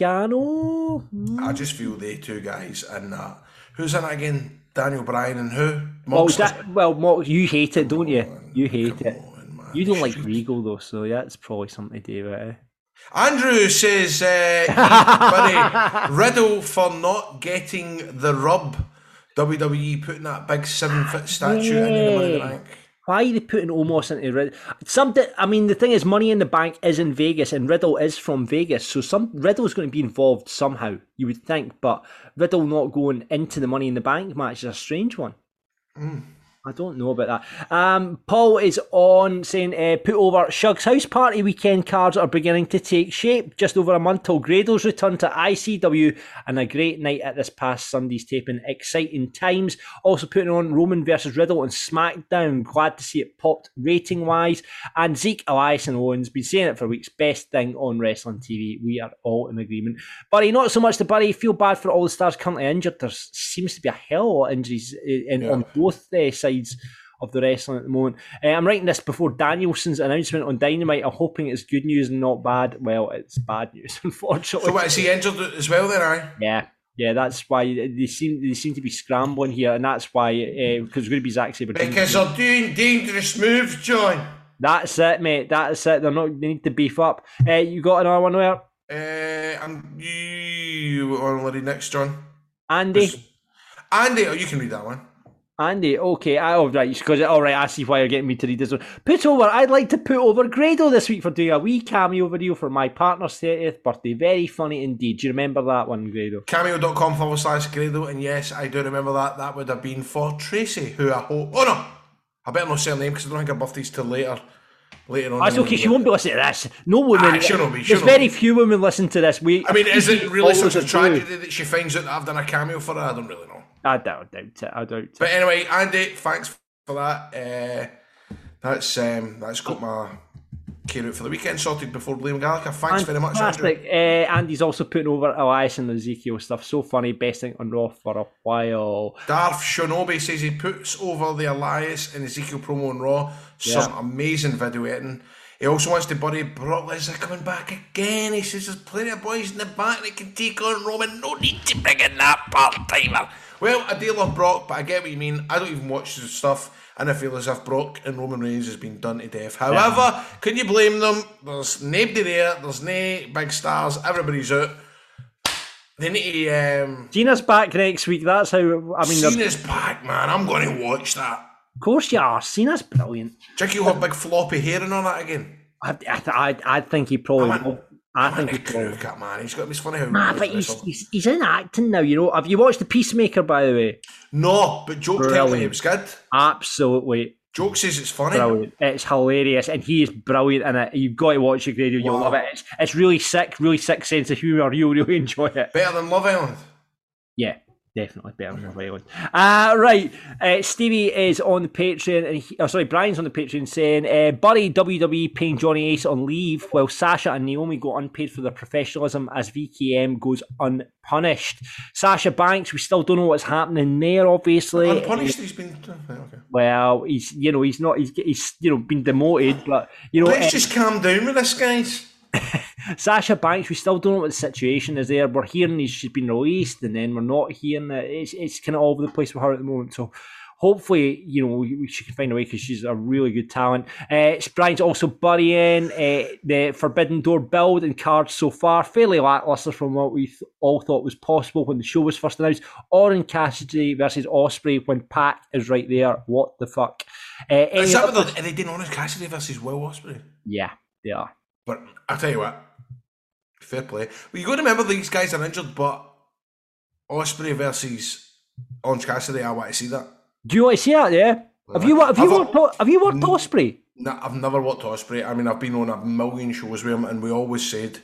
Gargano? I just feel they two guys in that. Who's in it again? Daniel Bryan and who? Well, Moxley. that, well, Mox, you hate it, don't you? You hate it. on, man. You don't like Regal, though, so yeah, it's probably something to do with it. Andrew says, uh, buddy, Riddle for not getting the rub. W W E putting that big seven-foot statue into the Money in the Bank. Why are they putting Omos into Riddle? Something. I mean, the thing is, Money in the Bank is in Vegas, and Riddle is from Vegas, so some Riddle's going to be involved somehow. You would think, but Riddle not going into the Money in the Bank match is a strange one. Mm. I don't know about that. Um, Paul is on saying, uh, put over Shug's House Party weekend cards are beginning to take shape. Just over a month till Grado's return to I C W and a great night at this past Sunday's taping. Exciting times. Also putting on Roman versus Riddle on SmackDown. Glad to see it popped rating wise. And Zeke, Elias and Owens, been saying it for weeks. Best thing on wrestling T V. We are all in agreement. Buddy, not so much to Buddy. Feel bad for all the stars currently injured. There seems to be a hell of a lot of injuries in, Yeah. on both uh, sides of the wrestling at the moment. Uh, I'm writing this before Danielson's announcement on Dynamite. I'm hoping it's good news and not bad. Well, it's bad news, unfortunately. So what, is he injured as well then, aye? Yeah, yeah, that's why they seem they seem to be scrambling here, and that's why uh, because it's going to be Zack Sabre. Because they're doing dangerous moves, John. That's it, mate. That's it. They're not. They need to beef up. Uh, you got another one there, Uh, and you want to read next, John? Andy? Andy, oh, you can read that one. Andy, okay, I, oh, right, because all right, I see why you're getting me to read this one. Put over, I'd like to put over Grado this week for doing a wee cameo video for my partner's thirtieth birthday. Very funny indeed. Do you remember that one, Grado? Cameo.com forward slash Grado, and yes, I do remember that. That would have been for Tracy, who I hope. Oh no, I better not say her name because I don't think her birthday's till later. Later on. That's okay, she won't be listening to this. No woman. Ah, she'll not be, she'll There's not very be. few women listen to this. We, I mean, is it really such a Always tragedy that she finds out that I've done a cameo for her? I don't really know. I doubt, doubt it. I doubt it. But anyway, Andy, thanks for that. Uh, that's um, that's got my care out for the weekend sorted before Liam Gallagher. Thanks very much, Andrew. Fantastic. Uh, Andy's also putting over Elias and Ezekiel stuff. So funny. Best thing on Raw for a while. Darth Shinobi says he puts over the Elias and Ezekiel promo on Raw. Some Yeah. amazing video editing. He also wants to buddy Brock Lesnar coming back again. He says there's plenty of boys in the back that can take on Roman. No need to bring in that part-timer. Well, I do love Brock, but I get what you mean. I don't even watch the stuff, and I feel as if Brock and Roman Reigns has been done to death. However, yeah. Can you blame them? There's nobody there. There's no big stars. Everybody's out. They need to... Um, Gina's back next week. That's how... I mean, Cena's back, man. I'm going to watch that. Of course you are. Cena's brilliant. Do you think he'll have big floppy hair and all that again? I, I, I think he probably I'm will. I I'm think he in a probably crew cat, man. He's got this funny how... Nah, but he's, he's, he's in acting now, you know. Have you watched The Peacemaker, by the way? No, but Joke tells me it was good. Absolutely. Joke says it's funny. Brilliant. It's hilarious, and he is brilliant in it. You've got to watch it, Grady. You'll Wow. love it. It's, it's really sick, really sick sense of humour. You'll really enjoy it. Better than Love Island. Yeah, definitely better than Love Island. Uh, right, uh, Stevie is on the Patreon, and he, oh, sorry, Brian's on the Patreon saying, uh, Buddy W W E paying Johnny Ace on leave while Sasha and Naomi go unpaid for their professionalism as V K M goes unpunished. Sasha Banks, we still don't know what's happening there, obviously. Unpunished, he's been... Okay. Well, he's, you know, he's not, he's, he's you know, been demoted, but, you know... Let's uh, just calm down with this, guys. Sasha Banks, we still don't know what the situation is there. We're hearing that she's been released, and then we're not hearing that. It's, it's kind of all over the place with her at the moment. So hopefully, you know, she can find a way because she's a really good talent. Uh, Brian's also burying uh, the Forbidden Door build and cards so far. Fairly lackluster from what we th- all thought was possible when the show was first announced. Orange Cassidy versus Ospreay when Pac is right there. What the fuck? Uh, Is that other- what they're, are they doing Orange Cassidy versus Will Ospreay? Yeah, they are. But I'll tell you what, fair play. Well, you got to remember these guys are injured, but Ospreay versus Orange Cassidy, I want to see that. Do you want to see that? Yeah. Have you have you I've- worked have you worked Ospreay? No, I've never watched Ospreay. I mean, I've been on a million shows with him, and we always said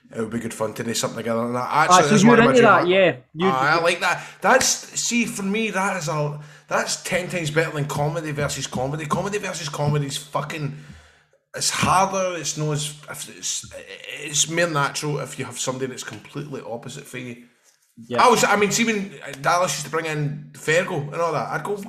it would be good fun to do something together. And that Ah, actually so is you're one of my into dream that, act- yeah. You- Ah, I like that. That's see for me that is a that's ten times better than comedy versus comedy. Comedy versus comedy is fucking. It's harder. It's no as it's it's more natural if you have somebody that's completely opposite for you. Yeah. I was. I mean, see when Dallas used to bring in Fergal and all that, I'd go.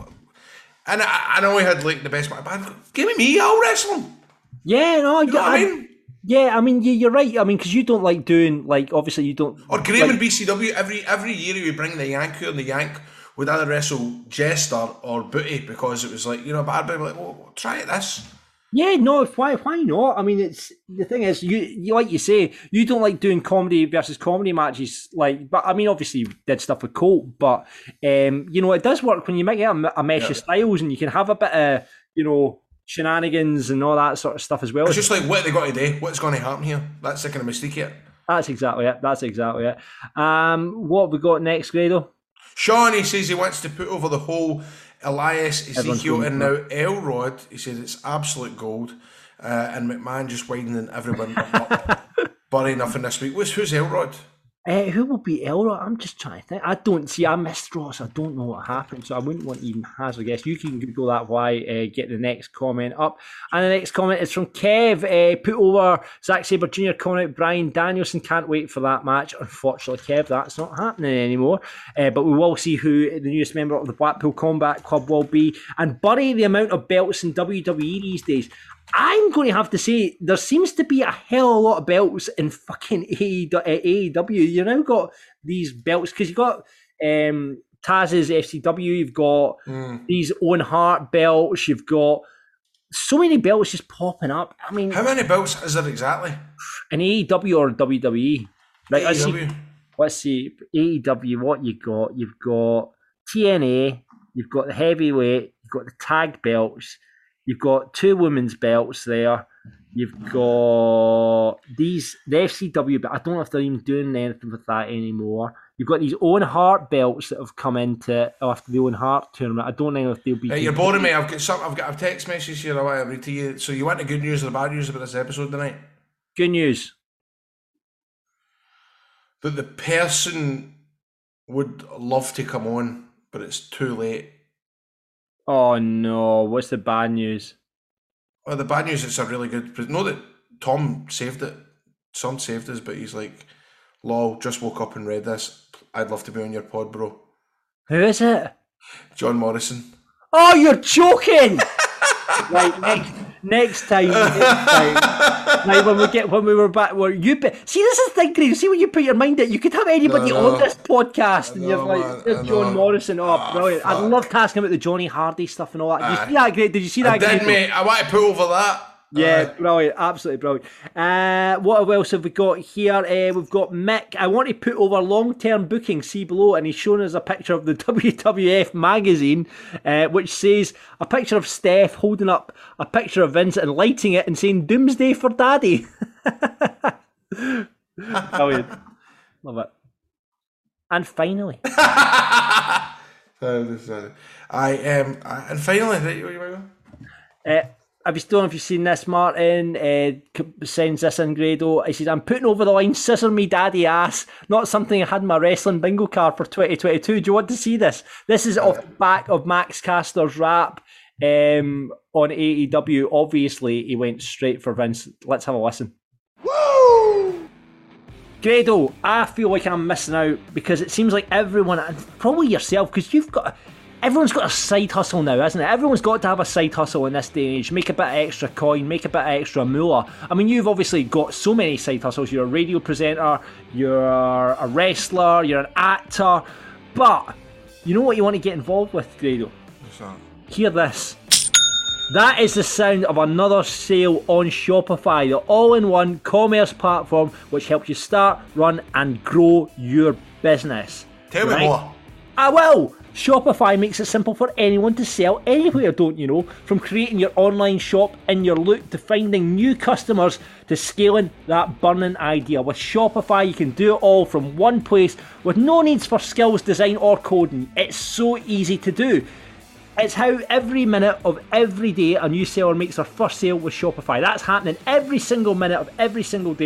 And I, I know he had like the best, but I'd go, give me me. I'll wrestle him. Yeah, no, You know what I I- mean? Yeah, I mean, you- you're right. I mean, because you don't like doing, like, obviously you don't... Or Graham like, in B C W, every every year he would bring the Yank and the Yank would either wrestle Jester or Booty because it was like, you know, but I'd be like, well, try this. Yeah, no, why why not? I mean, it's the thing is, you, you like you say, you don't like doing comedy versus comedy matches, like, but I mean, obviously you did stuff with Colt, but, um, you know, it does work when you make it a, a mesh Yeah. of styles and you can have a bit of, you know, shenanigans and all that sort of stuff as well. It's just like, what have they got to do? What's going to happen here? That's the kind of mistake here. That's exactly it. That's exactly it. Um, what have we got next, Grado? Sean, he says he wants to put over the whole Elias, Everyone's Ezekiel, going and for now Elrod. He says it's absolute gold. Uh, and McMahon just widening everyone up. Bury nothing this week. Who's, who's Elrod? Uh, who will be Elrod? I'm just trying to think. I don't see. I missed Ross. I don't know what happened, so I wouldn't want to even hazard a guess. You can Google that. Why? Uh, get the next comment up, and the next comment is from Kev. Uh, put over Zack Sabre Junior calling out Bryan Danielson. Can't wait for that match. Unfortunately, Kev, that's not happening anymore. Uh, but we will see who the newest member of the Blackpool Combat Club will be, and bury the amount of belts in W W E these days. I'm going to have to say there seems to be a hell of a lot of belts in fucking A E W. You now got these belts because you got um, Taz's F C W. You've got Mm. these Owen Hart belts. You've got so many belts just popping up. I mean, How many belts is there exactly? in A E W or W W E? Right, let's see. A E W. Let's see. A E W. What you got? You've got T N A. You've got the heavyweight. You've got the tag belts. You've got two women's belts there. You've got these, the F C W, but I don't know if they're even doing anything with that anymore. You've got these Owen Hart belts that have come into after the Owen Hart tournament. I don't know if they'll be. Right, you're boring me. I've got some. I've got a text message here. I want to read to you. So you want the good news or the bad news about this episode tonight? Good news. That the person would love to come on, but it's too late. Oh no! What's the bad news? Well, the bad news is it's a really good. Know that Tom saved it. Son saved us, but he's like, "Lol, just woke up and read this. I'd love to be on your pod, bro." Who is it? John Morrison. Oh, you're joking! Right, next next time, next time. Right, when we get when we were back, where you be, see this is the thing, Graham. See when you put your mind at, you could have anybody I know. on this podcast, and I you're know, like, man, there's I John know. Morrison. Oh, Ah, brilliant! I'd fuck. love to ask him about the Johnny Hardy stuff and all that. Did you Aye. see that? Greg? Did you see that? I did, Greg? mate. I want to put over that. Yeah, Aye. brilliant, absolutely brilliant. Uh, what else have we got here? Uh, we've got Mick. I want to put over long-term booking, see below, and he's shown us a picture of the W W F magazine, uh, which says a picture of Steph holding up a picture of Vince and lighting it and saying "Doomsday for Daddy." Brilliant, love it. And finally, Uh, this, uh, I um, I- and finally, right, you- you- you- uh, I don't know if you've seen this, Martin. Uh, c- sends this in Grado. He says, I'm putting over the line, scissor me daddy ass. Not something I had in my wrestling bingo card for twenty twenty-two. Do you want to see this? This is off the back of Max Caster's rap um, on A E W. Obviously, he went straight for Vince. Let's have a listen. Woo! Grado, I feel like I'm missing out because it seems like everyone, and probably yourself, because you've got... Everyone's got a side hustle now, isn't it? Everyone's got to have a side hustle in this day and age. Make a bit of extra coin, make a bit of extra moolah. I mean, you've obviously got so many side hustles. You're a radio presenter, you're a wrestler, you're an actor. But you know what you want to get involved with, Grado? what's that? Hear this. That is the sound of another sale on Shopify, the all-in-one commerce platform which helps you start, run, and grow your business. Tell me Right? more. I will! Shopify makes it simple for anyone to sell anywhere, don't you know? From creating your online shop in your look to finding new customers to scaling that burning idea. With Shopify, you can do it all from one place with no needs for skills, design, or coding. It's so easy to do. It's how every minute of every day a new seller makes their first sale with Shopify. That's happening every single minute of every single day.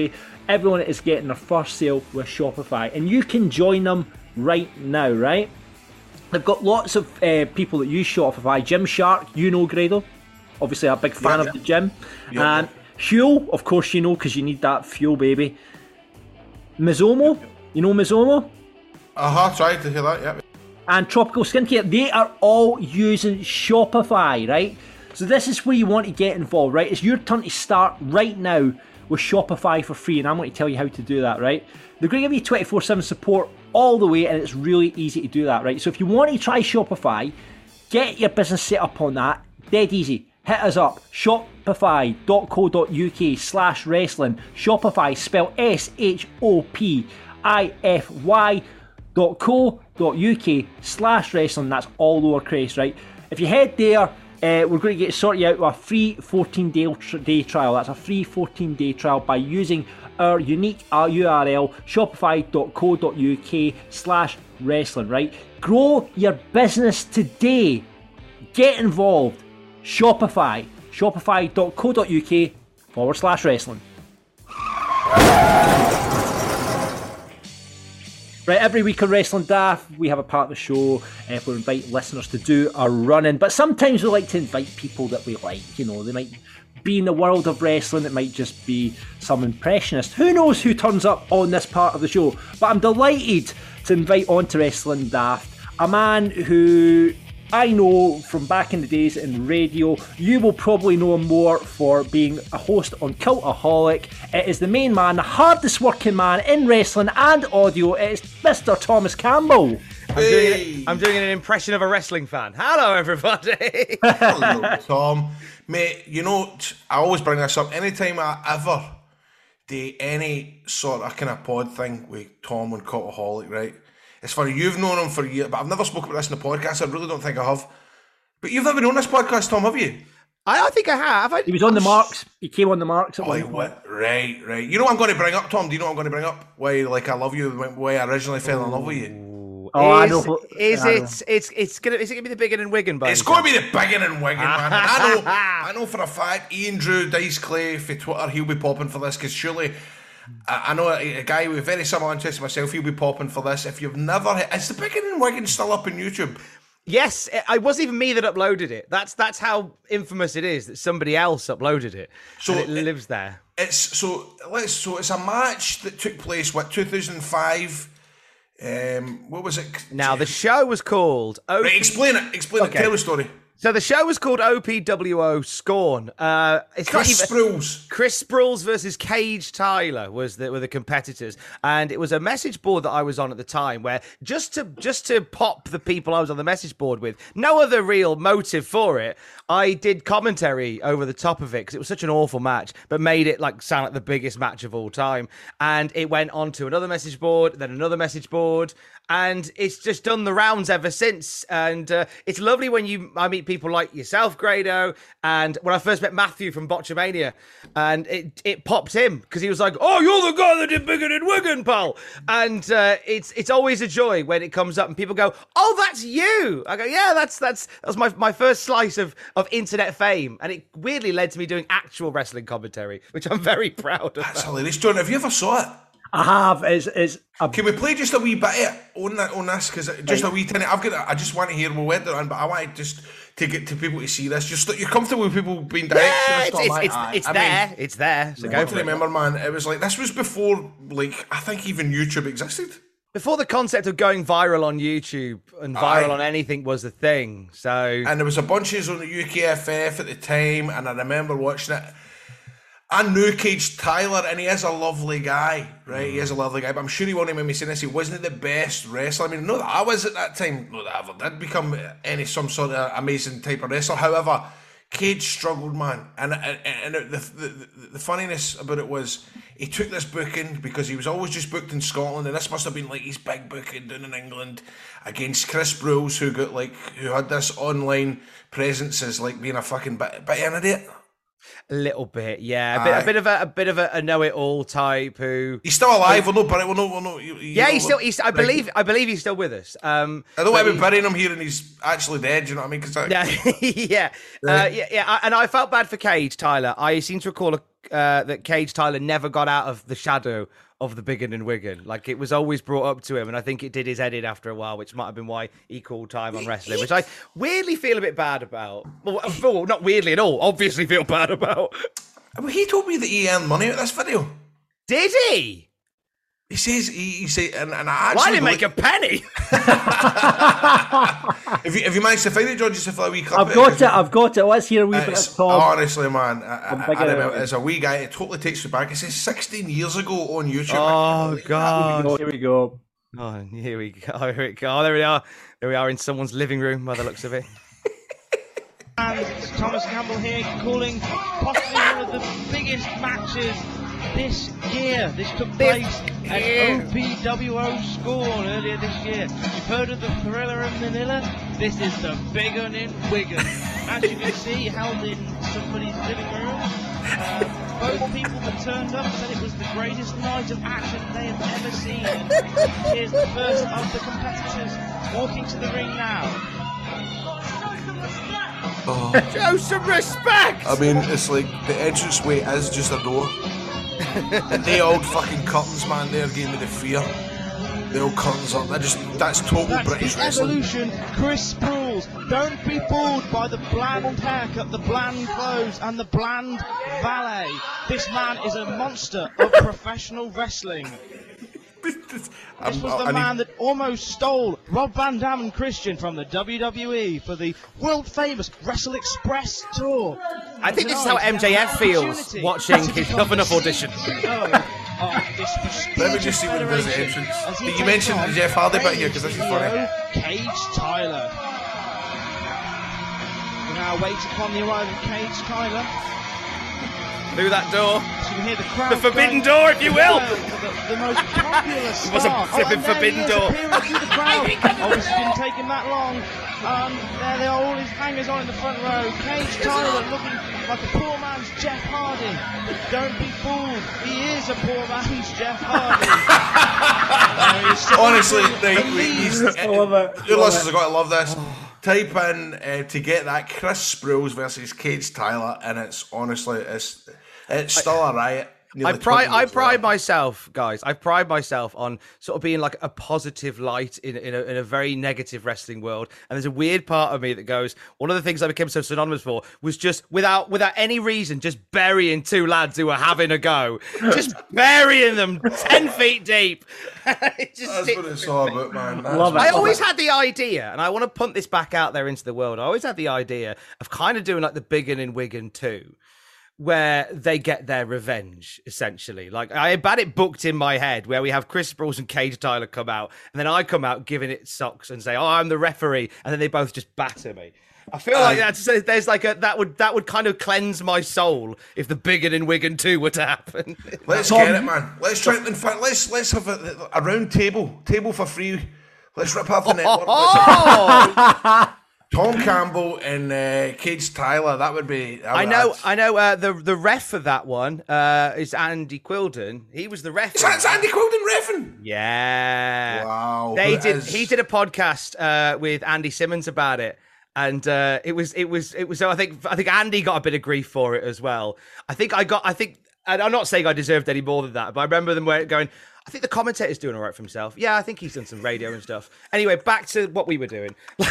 everyone is getting their first sale with Shopify, and you can join them right now, right? They've got lots of uh, people that use Shopify. Jim Shark, you know, Grado, obviously a big fan Yep, of yep. the gym. Yep, And Huel, of course you know, because you need that fuel, baby. Mizomo, you know Mizomo? Uh-huh, tried to hear that, yeah. And Tropical Skincare, they are all using Shopify, right? So this is where you want to get involved, right? It's your turn to start right now with Shopify for free, and I'm going to tell you how to do that, right? They're going to give you twenty-four seven support all the way, and it's really easy to do that, right? So if you want to try Shopify, get your business set up on that, dead easy. Hit us up, shopify.co.uk slash wrestling. Shopify, spelled S H O P I F Y dot co dot uk slash wrestling. That's all lowercase, right? If you head there, uh, we're going to get sorted out with a free fourteen day trial. That's a free fourteen day trial by using our unique U R L, shopify.co.uk slash wrestling, right? Grow your business today. Get involved. Shopify, shopify.co.uk forward slash wrestling. Right, every week on Wrestling Daft, we have a part of the show uh, where we invite listeners to do a run-in, but sometimes we like to invite people that we like, you know, they might be in the world of wrestling, it might just be some impressionist. Who knows who turns up on this part of the show? But I'm delighted to invite onto Wrestling Daft a man who I know from back in the days in radio. You will probably know him more for being a host on Cultaholic. It is the main man, the hardest working man in wrestling and audio. It is Mister Thomas Campbell. I'm, doing an, I'm doing an impression of a wrestling fan. Hello, everybody. Hello, Tom. Mate, you know, t- I always bring this up. Anytime I ever do any sort of kind of pod thing with Tom and Cultaholic, right? It's funny, you've known him for years, but I've never spoken about this in the podcast. I really don't think I have. But you've never been on this podcast, Tom, have you? I, I think I have. I, He was on the marks. He came on the marks. At Oh, one you point. what? Right, right. You know what I'm going to bring up, Tom? Do you know what I'm going to bring up? Why, like, I love you, why I originally fell in love with you. Oh, I is, know. Is I know. it? It's it's gonna. Is it gonna be the Biggin and Wigan? By It's any going to chance? be the biggin and wiggin, man. And I know, I know for a fact, Ian Drew, Dice Clay, for Twitter, he'll be popping for this, because surely, I, I know a, a guy with very similar interests to myself, he'll be popping for this. If you've never, is the Biggin and Wiggin still up on YouTube? Yes, it, it wasn't even me that uploaded it. That's that's how infamous it is that somebody else uploaded it. So and it it- lives there. It's so let's so it's a match that took place what two thousand five. Um, what was it? Now the show was called. O P Right, explain it. Explain Okay. it. Tell the story. So the show was called O P W O Scorn. Uh, it's not Chris even- Sproul's. Chris Sproul's versus Cage Tyler was the were the competitors, and it was a message board that I was on at the time. Where just to just to pop the people I was on the message board with, no other real motive for it. I did commentary over the top of it because it was such an awful match, but made it like sound like the biggest match of all time. And it went on to another message board, then another message board, and it's just done the rounds ever since. And uh, it's lovely when you I meet people like yourself, Grado, and when I first met Matthew from Botchamania, and it it popped him because he was like, "Oh, you're the guy that did Bigger Than Wigan, pal," and uh, it's it's always a joy when it comes up and people go, "Oh, that's you." I go, "Yeah, that's that's that was my my first slice of of internet fame," and it weirdly led to me doing actual wrestling commentary, which I'm very proud of. That's hilarious, John. Have you ever saw it? I have. It's, it's a, Can we play just a wee bit of it on that on this? Because just a wee tiny. I've got. I just want to hear what we're doing, but I want just to get to people to see this. Just you're comfortable with people being direct. Yeah, to it's this, it's Tom, it's, aye? it's I there, mean, it's there. So I go want to for it. remember, man. It was like this was before, like I think even YouTube existed. Before the concept of going viral on YouTube and viral Aye. on anything was a thing. So And there was a bunch of us on the U K F F at the time, and I remember watching it. I knew Cage Tyler, and he is a lovely guy, right? He is a lovely guy, but I'm sure he won't make me say this. He wasn't the best wrestler. I mean, not that I was at that time, not that I ever did become any some sort of amazing type of wrestler. However, Cage struggled, man, and and, and the, the the the funniness about it was he took this booking because he was always just booked in Scotland, and this must have been like his big booking down in England against Chris Sproul's, who got like who had this online presence as like being a fucking bit, bit of an idiot. a little bit, yeah, a bit, a Aye. bit of a, a bit of a, a know-it-all type who. He's still alive, we're not burying, we're not, we're not, you, you Yeah, know, he's still. He's. I like, believe. I believe he's still with us. Um, I don't but want to be he- burying him here and he's actually dead, you know what I mean? Cause I, Yeah, yeah, uh, yeah, yeah. I- And I felt bad for Cage Tyler. I seem to recall a, uh, that Cage Tyler never got out of the shadow of the Biggin and Wigan. Like, it was always brought up to him, and I think it did his head in after a while, which might have been why he called time on wrestling, which I weirdly feel a bit bad about. Well, well not weirdly at all, obviously feel bad about. Well, he told me that he earned money out of this video. Did he? He says, he, he say, and, and I actually... Well, I didn't make a penny. Have you, have you managed to find it, George, just a wee clip? I've got it, I've got it. Let's hear a wee bit It's, of Tom. honestly, man, I, I, I remember, it. as a wee guy, it totally takes me back. It says sixteen years ago on YouTube. Oh, God. Oh, here we go. Oh, here we go. Here we go. Oh, there we are. There we are in someone's living room by the looks of it. And it's Thomas Campbell here calling possibly one of the biggest matches this year. This took place at O P W O Scorn earlier this year. You've heard of the Thriller in Manila? This is the big one in Wigan. As you can see, held in somebody's living room. Uh, both people that turned up said it was the greatest night of action they have ever seen. And here's the first of the competitors walking to the ring now. Oh. Show some respect! I mean, it's like the entranceway is just a door. And the old fucking curtains, man, they're giving me the fear. The old curtains up, that just, that's total That's British the wrestling. Evolution, Chris Sprules. Don't be fooled by the bland haircut, the bland clothes, and the bland valet. This man is a monster of professional wrestling. This was the I man need... that almost stole Rob Van Dam and Christian from the W W E for the world-famous Wrestle Express tour. I think this is how M J F feels watching his Tough Enough audition. Let me just see when there's the entrance. Did you mention the Jeff Hardy bit here? Because this is funny. Cage Tyler. We now wait upon the arrival of Cage Tyler. Through that door. So you hear the crowd. The forbidden going, door, if you will. The, the most popular star. It was a flipping oh, forbidden door. Through the crowd. Obviously didn't take him that long. Um, there they are, all his hangers on in the front row. Cage Tyler looking like a poor man's Jeff Hardy. But don't be fooled. He is a poor man's Jeff Hardy. uh, Honestly, right, he's, I love it. your listeners have got to love this. Type in uh, to get that Chris Sprules versus Cage Tyler, and it's honestly, it's it's still a riot. I pride, I pride myself, guys. I pride myself on sort of being like a positive light in in a, in a very negative wrestling world. And there's a weird part of me that goes, one of the things I became so synonymous for was just without without any reason, just burying two lads who were having a go, just burying them ten feet deep. It just That's what it's all about, man. That's Love it. I always had the idea, and I want to punt this back out there into the world. I always had the idea of kind of doing like the Biggin and Wigan too, where they get their revenge, essentially. Like, I had it booked in my head where we have Chris Sprules and Cage Tyler come out, and then I come out giving it socks and say, oh, I'm the referee, and then they both just batter me. I feel like that's, there's like a that would that would kind of cleanse my soul if the Biggin and Wigan two were to happen. Let's Tom, get it, man. Let's try. In fact, let's let's have a, a round table, table for free. Let's rip off the network. Oh! Tom Campbell and uh, Cage Tyler. That would be. That would I know, add. I know. Uh, the the ref for that one uh, is Andy Quilden. He was the ref. Is that Andy Quilden reffing? Yeah. Wow. They Who did. is- He did a podcast uh, with Andy Simmons about it, and uh, it was it was it was. So I think I think Andy got a bit of grief for it as well. I think I got. I think. And I'm not saying I deserved any more than that, but I remember them going, I think the commentator's doing all right for himself. Yeah, I think he's done some radio and stuff. Anyway, back to what we were doing.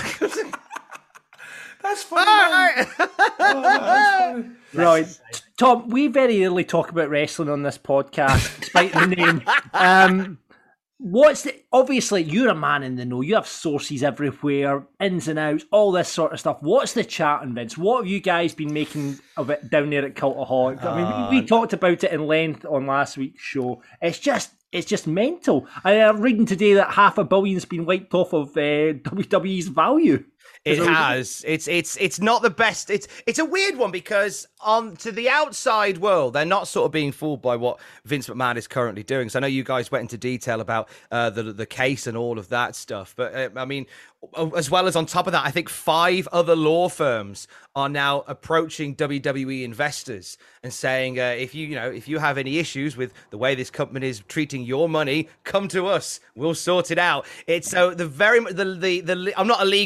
That's funny. All man. right. Oh, that's funny. Right. Tom, we very rarely talk about wrestling on this podcast, despite the name. Um, what's the, obviously, you're a man in the know. You have sources everywhere, ins and outs, all this sort of stuff. What's the chat, Vince? What have you guys been making of it down there at Cultaholic? I mean, we, we talked about it in length on last week's show. It's just... It's just mental. I'm reading today that half a billion's been wiped off of uh, W W E's value. It has. It's it's it's not the best. It's it's a weird one because on to the outside world, they're not sort of being fooled by what Vince McMahon is currently doing. So I know you guys went into detail about uh, the the case and all of that stuff, but uh, I mean, as well as on top of that, I think five other law firms are now approaching W W E investors and saying, uh, if you you know if you have any issues with the way this company is treating your money, come to us. We'll sort it out. It's so the very the the, the I'm not a legal beagle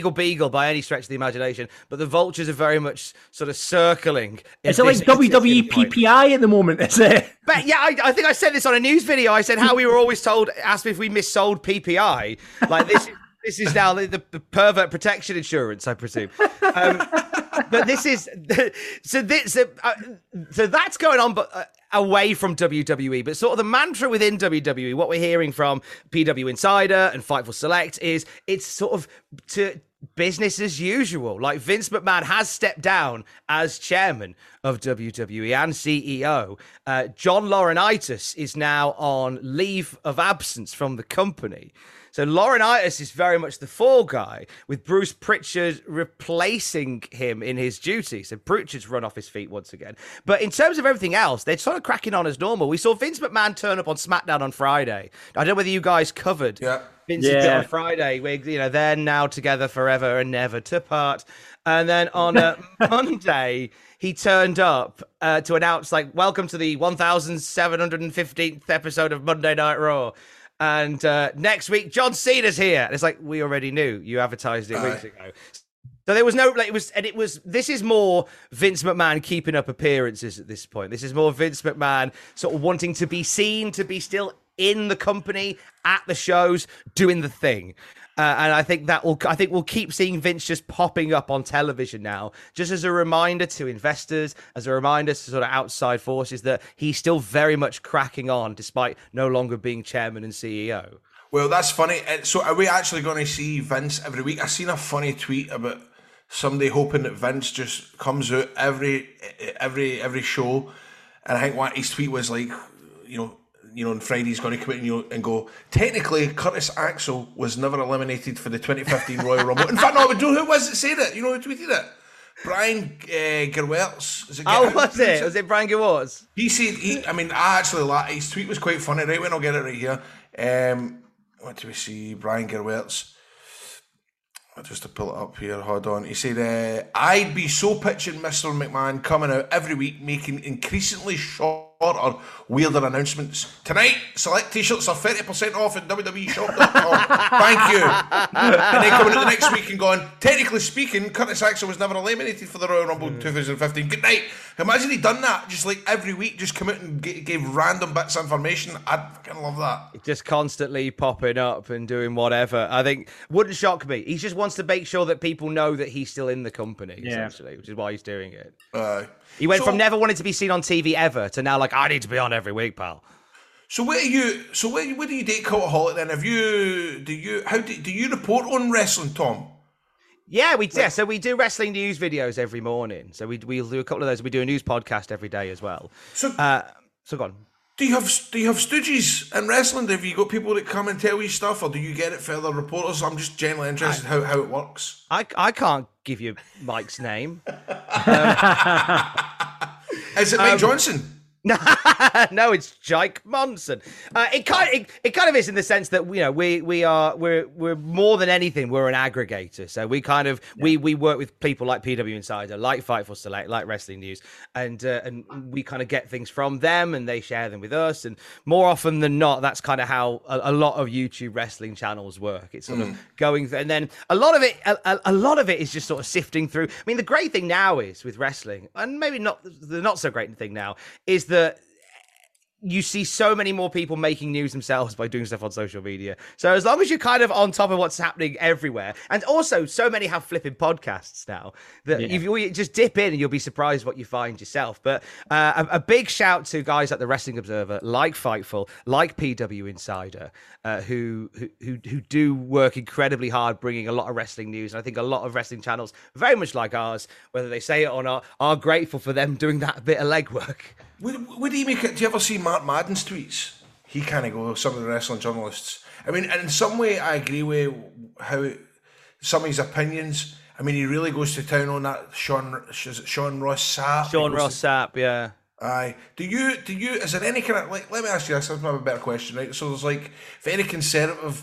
heel by any stretch of the imagination, but the vultures are very much sort of circling. Is it like W W E P P I at the moment, is it? But yeah, I, I think I said this on a news video. I said how we were always told, asked if we missold P P I. Like this, this is now the, the, the pervert protection insurance, I presume. Um, but this is so. This so, uh, so that's going on, but uh, away from W W E. But sort of the mantra within W W E, what we're hearing from P W Insider and Fightful Select is it's sort of to business as usual. Like Vince McMahon has stepped down as chairman of W W E and C E O. Uh, John Laurinaitis is now on leave of absence from the company. So Laurinaitis is very much the fall guy, with Bruce Pritchard replacing him in his duties. So Pritchard's run off his feet once again. But in terms of everything else, they're sort of cracking on as normal. We saw Vince McMahon turn up on SmackDown on Friday. I don't know whether you guys covered yeah. Vince's yeah. bit on Friday. We, you know, they're now together forever and never to part. And then on uh, Monday, he turned up uh, to announce, like, welcome to the one thousand seven hundred fifteenth episode of Monday Night Raw. And uh, next week, John Cena's here. And it's like, we already knew. You advertised it weeks ago. So there was no, like, it was, and it was, this is more Vince McMahon keeping up appearances at this point. This is more Vince McMahon sort of wanting to be seen, to be still in the company, at the shows, doing the thing. Uh, and I think that will, I think we'll keep seeing Vince just popping up on television now, just as a reminder to investors, as a reminder to sort of outside forces that he's still very much cracking on, despite no longer being chairman and C E O. Well, that's funny. So are we actually going to see Vince every week? I seen a funny tweet about somebody hoping that Vince just comes out every every every show, and I think what his tweet was like, you know, you know, on Friday he's going to come out and, you know, and go, technically, Curtis Axel was never eliminated for the twenty fifteen Royal Rumble. In fact, no, but who was it said it? You know who tweeted it? Brian uh, Gerwitz. Is it oh, was it? Was it Brian Gerwitz? He said, he, I mean, I actually, like, his tweet was quite funny. Right, when I'll get it right here. Um, what do we see? Brian Gerwitz. Just to pull it up here, hold on. He said, uh, I'd be so pitching Mister McMahon coming out every week making increasingly shorter, weirder announcements. Tonight, select t-shirts are thirty percent off at W W E shop dot com. Thank you. And then coming out the next week and going, technically speaking, Curtis Axel was never eliminated for the Royal Rumble in twenty fifteen. Good night. Imagine he'd done that, just like every week, just come out and g- gave random bits of information. I'd fucking love that. Just constantly popping up and doing whatever. I think, wouldn't shock me. He just wants to make sure that people know that he's still in the company, yeah. essentially, which is why he's doing it. Uh, he went so, from never wanting to be seen on T V ever to now like, I need to be on every week, pal. So where do you? So where, where do you date Cultaholic then? Have you? Do you? How do, do you report on wrestling, Tom? Yeah, we yeah. So we do wrestling news videos every morning. So we we'll do a couple of those. We do a news podcast every day as well. So uh, so go on. Do you have do you have stooges in wrestling? Have you got people that come and tell you stuff, or do you get it for other reporters? I'm just genuinely interested I, how how it works. I I can't give you Mike's name. um, Is it Mike um, Johnson? No, it's Jake Monson. Uh, it kind it, it kind of is in the sense that, you know, we we are we're we're more than anything, we're an aggregator. So we kind of yeah. we we work with people like P W Insider, like Fightful Select, like Wrestling News, and uh, and we kind of get things from them and they share them with us. And more often than not, that's kind of how a, a lot of YouTube wrestling channels work. It's sort mm. of going th- and then a lot of it a, a lot of it is just sort of sifting through. I mean, the great thing now is with wrestling, and maybe not the not so great thing now, is that you see so many more people making news themselves by doing stuff on social media. So as long as you're kind of on top of what's happening everywhere, and also so many have flipping podcasts now that yeah. you, you just dip in and you'll be surprised what you find yourself. But uh, a, a big shout to guys like the Wrestling Observer, like Fightful, like P W Insider, uh, who, who who who do work incredibly hard bringing a lot of wrestling news. And I think a lot of wrestling channels, very much like ours, whether they say it or not, are grateful for them doing that bit of legwork. Would, would he make it? Do you ever see Mark Madden's tweets? He kind of goes, some of the wrestling journalists. I mean, and in some way, I agree with how some of his opinions. I mean, he really goes to town on that Sean, is it Sean Ross Sapp? Sean Ross to, Sapp, yeah. Aye. Do you, do you, is there any kind of, like, let me ask you this, that's maybe a better question, right? So there's like, if any conservative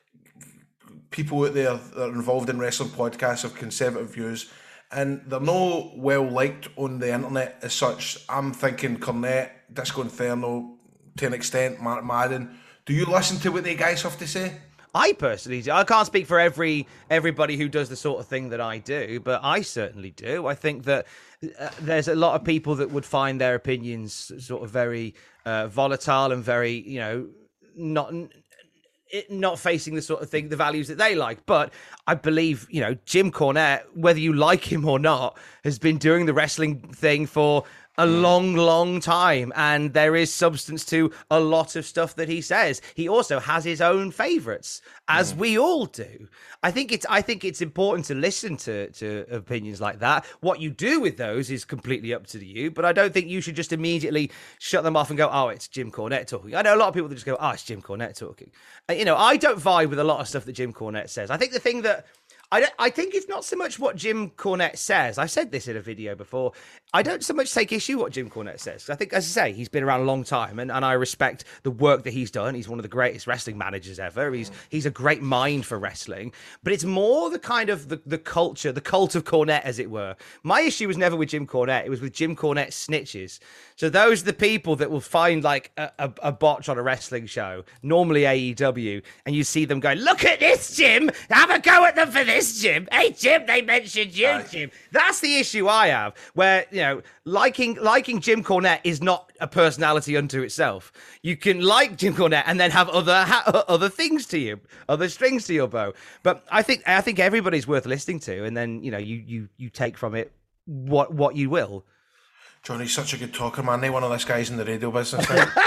people out there that are involved in wrestling podcasts have conservative views, and they're not well liked on the internet as such. I'm thinking Cornette, Disco Inferno, to an extent, Mark Madden. Do you listen to what they guys have to say? I personally do. I can't speak for every everybody who does the sort of thing that I do, but I certainly do. I think that uh, there's a lot of people that would find their opinions sort of very uh, volatile and very, you know, not it, not facing the sort of thing, the values that they like. But I believe, you know, Jim Cornette, whether you like him or not, has been doing the wrestling thing for a long, long time, and there is substance to a lot of stuff that he says. He also has his own favorites, as mm. we all do. I think it's I think it's important to listen to, to opinions like that. What you do with those is completely up to you, but I don't think you should just immediately shut them off and go, oh, it's Jim Cornette talking. I know a lot of people that just go, oh, it's Jim Cornette talking. Uh, you know, I don't vibe with a lot of stuff that Jim Cornette says. I think the thing that I, don't, I think it's not so much what Jim Cornette says. I've said this in a video before. I don't so much take issue what Jim Cornette says. I think, as I say, he's been around a long time, and, and I respect the work that he's done. He's one of the greatest wrestling managers ever. He's he's a great mind for wrestling. But it's more the kind of the, the culture, the cult of Cornette, as it were. My issue was never with Jim Cornette. It was with Jim Cornette snitches. So those are the people that will find like a, a, a botch on a wrestling show, normally A E W, and you see them going, look at this, Jim. Have a go at them for this, Jim. Hey, Jim, they mentioned you, right. Jim. That's the issue I have, where, you know, liking liking Jim Cornette is not a personality unto itself. You can like Jim Cornette and then have other ha- other things to you, other strings to your bow. But I think I think everybody's worth listening to, and then, you know, you you you take from it what what you will. Johnny's such a good talker, man. They one of those guys in the radio business.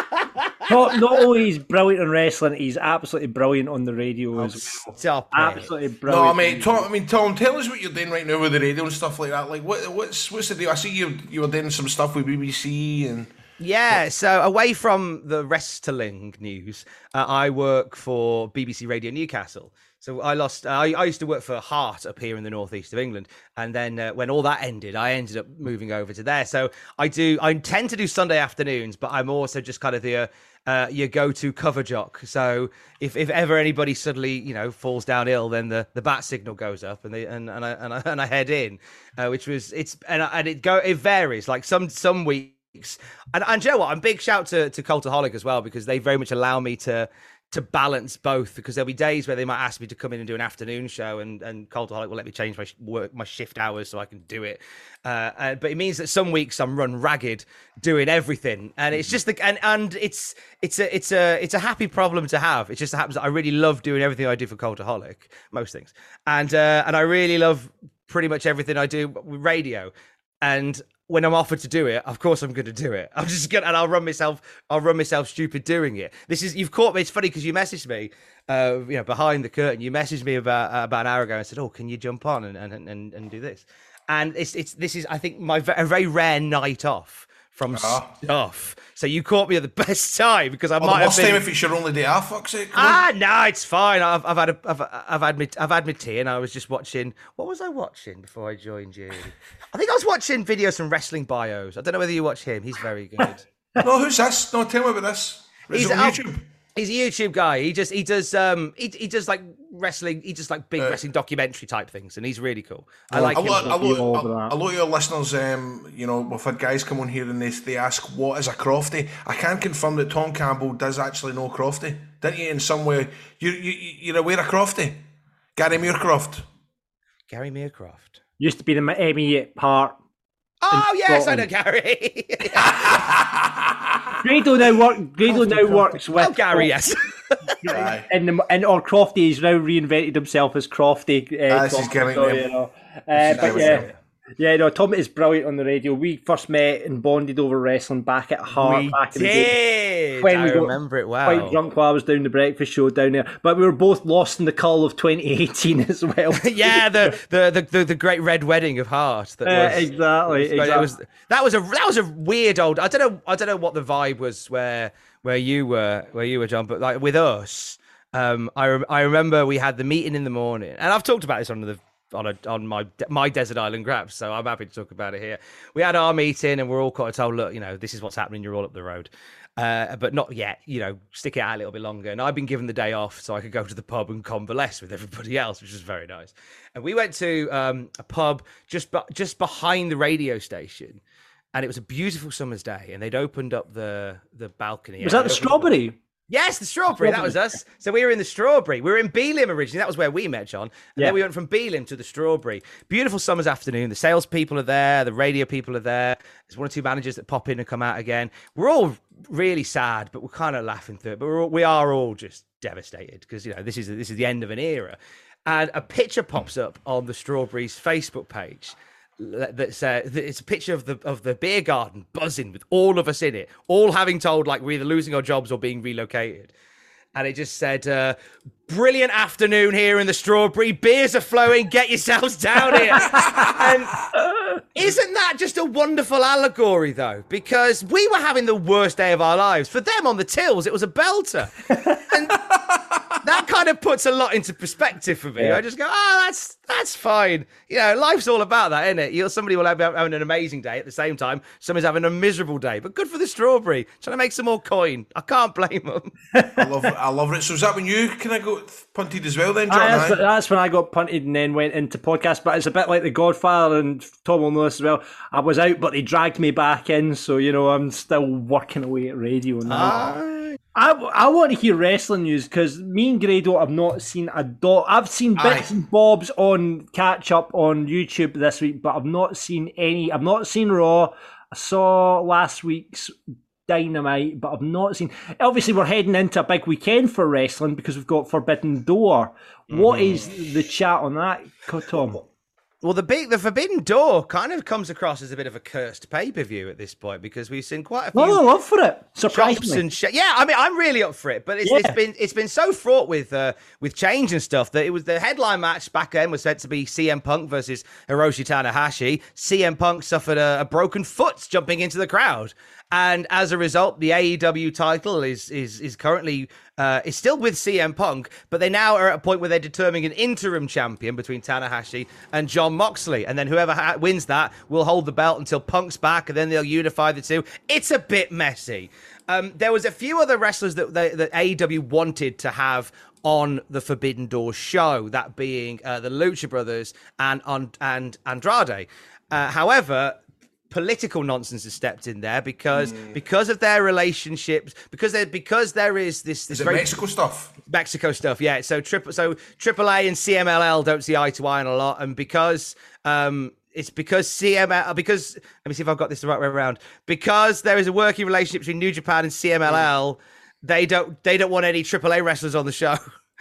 Not, not only he's brilliant in wrestling, he's absolutely brilliant on the radio oh, as well. Stop absolutely it. brilliant. No, I mean, Tom, I mean, Tom, tell us what you're doing right now with the radio and stuff like that. Like, what, what's what's the deal? I see you you were doing some stuff with B B C and. Yeah, so away from the wrestling news, uh, I work for B B C Radio Newcastle. So I lost. Uh, I, I used to work for Heart up here in the northeast of England, and then uh, when all that ended, I ended up moving over to there. So I do. I tend to do Sunday afternoons, but I'm also just kind of the uh, uh, your go-to cover jock. So if, if ever anybody suddenly, you know, falls down ill, then the, the bat signal goes up, and they and and I and I, and I head in, uh, which was it's and and it go it varies. Like some some weeks, and and you know what? I'm big shout to to Cultaholic as well, because they very much allow me to. to balance both, because there'll be days where they might ask me to come in and do an afternoon show, and, and Cultaholic will let me change my sh- work, my shift hours so I can do it. Uh, uh, but it means that some weeks I'm run ragged doing everything. And it's just the, and, and it's, it's a, it's a, it's a happy problem to have. It just happens that I really love doing everything I do for Cultaholic, most things. And, uh, and I really love pretty much everything I do with radio. And when I'm offered to do it, of course I'm going to do it. I'm just going to, and I'll run myself, I'll run myself stupid doing it. This is, you've caught me. It's funny because you messaged me, uh, you know, behind the curtain. You messaged me about uh, about an hour ago and said, "Oh, can you jump on and and and, and do this?" And it's it's this is, I think, my a very rare night off from uh-huh. stuff. So you caught me at the best time, because I well, might the have been. Time if it's your only day off, fuck's sake. Ah, no, it's fine. I've I've had a, I've I've had my I've had my tea, and I was just watching. What was I watching before I joined you? I think I was watching videos from Wrestling Bios. I don't know whether you watch him. He's very good. No, who's this? No, tell me about this. Is He's it on out- YouTube. He's a YouTube guy. He just he does um he he does like wrestling. He just like big uh, wrestling documentary type things, and he's really cool. I like a him. lot, a, lot, a, a lot of your listeners, um, you know, we've had guys come on here and they they ask, "What is a crofty?" I can confirm that Tom Campbell does actually know crofty, didn't you? In some way, you you you're aware of crofty, Gary Muircroft. Gary Muircroft used to be the Emmy part. Oh yes, I know Gary. Grado now work. Grado now works with oh, Gary. Yes. Right. And the, and or Crofty, he's now reinvented himself as Crofty. Uh, this is getting so, you know. uh, but yeah, yeah, no, Tom is brilliant on the radio. We first met and bonded over wrestling back at Heart. We back in did. the day. When I we remember it well. Quite drunk while I was down the breakfast show down there, but we were both lost in the call of twenty eighteen as well. yeah, the, the the the the great red wedding of Heart. That uh, was, exactly. Was, exactly. It was, that was a that was a weird old. I don't know. I don't know what the vibe was where where you were where you were, John. But like with us, um, I rem- I remember we had the meeting in the morning, and I've talked about this on the. on a, on my my Desert Island Graps, so I'm happy to talk about it here. We had our meeting and we're all kind of told, look, you know, this is what's happening, you're all up the road. Uh, but not yet, you know, stick it out a little bit longer. And I've been given the day off so I could go to the pub and convalesce with everybody else, which was very nice. And we went to um, a pub just, be- just behind the radio station, and it was a beautiful summer's day, and they'd opened up the, the balcony. Was that the Strawberry? Yes, the Strawberry. That was us. So we were in the Strawberry. We were in Beelum originally. That was where we met, John. And Yeah. then we went from Beelum to the Strawberry. Beautiful summer's afternoon. The salespeople are there. The radio people are there. There's one or two managers that pop in and come out again. We're all really sad, but we're kind of laughing through it. But we're all, we are all just devastated because, you know, this is this is the end of an era. And a picture pops up on the Strawberry's Facebook page. That's uh, it's a picture of the of the beer garden buzzing with all of us in it, all having told like we're either losing our jobs or being relocated. And it just said, uh, brilliant afternoon here in the Strawberry. Beers are flowing. Get yourselves down here. And isn't that just a wonderful allegory, though? Because we were having the worst day of our lives. For them on the tills, it was a belter. And that kind of puts a lot into perspective for me. Yeah. I just go, oh, that's that's fine. You know, life's all about that, isn't it? You're, somebody will have having an amazing day at the same time. Somebody's having a miserable day. But good for the Strawberry. Trying to make some more coin. I can't blame them. I love it. I love it. So is that when you kind of got punted as well then, John? Ah, that's, aye? that's when I got punted and then went into podcast. But it's a bit like The Godfather, and Tom will know this as well. I was out, but they dragged me back in. So, you know, I'm still working away at radio now. Ah. I, I want to hear wrestling news because me and Grado have not seen a dot. I've seen bits Aye. and bobs on catch up on YouTube this week, but I've not seen any. I've not seen Raw. I saw last week's Dynamite, but I've not seen. Obviously, we're heading into a big weekend for wrestling because we've got Forbidden Door. What is the chat on that, Tom? Well, the big, the Forbidden Door kind of comes across as a bit of a cursed pay-per-view at this point because we've seen quite a few. No, I'm up for it. Chops Surprisingly. and sh- yeah, I mean, I'm really up for it, but it's, Yeah. it's been it's been so fraught with uh, with change and stuff that it was the headline match back then was meant to be C M Punk versus Hiroshi Tanahashi. C M Punk suffered a, a broken foot jumping into the crowd, and as a result, the A E W title is is is currently uh, is still with C M Punk, but they now are at a point where they're determining an interim champion between Tanahashi and Jon Moxley, and then whoever ha- wins that will hold the belt until Punk's back, and then they'll unify the two. It's a bit messy. Um, there was a few other wrestlers that, they, that A E W wanted to have on the Forbidden Door show, that being uh, the Lucha Brothers and and, and Andrade. Uh, however, political nonsense has stepped in there because mm. because of their relationships, because there because there is this this Is it very Mexico stuff? Mexico stuff, yeah. So triple so Triple A and C M L L don't see eye to eye on a lot, and because um. It's because C M L, because, let me see if I've got this the right way around. Because there is a working relationship between New Japan and C M L L, they don't they don't want any Triple A wrestlers on the show.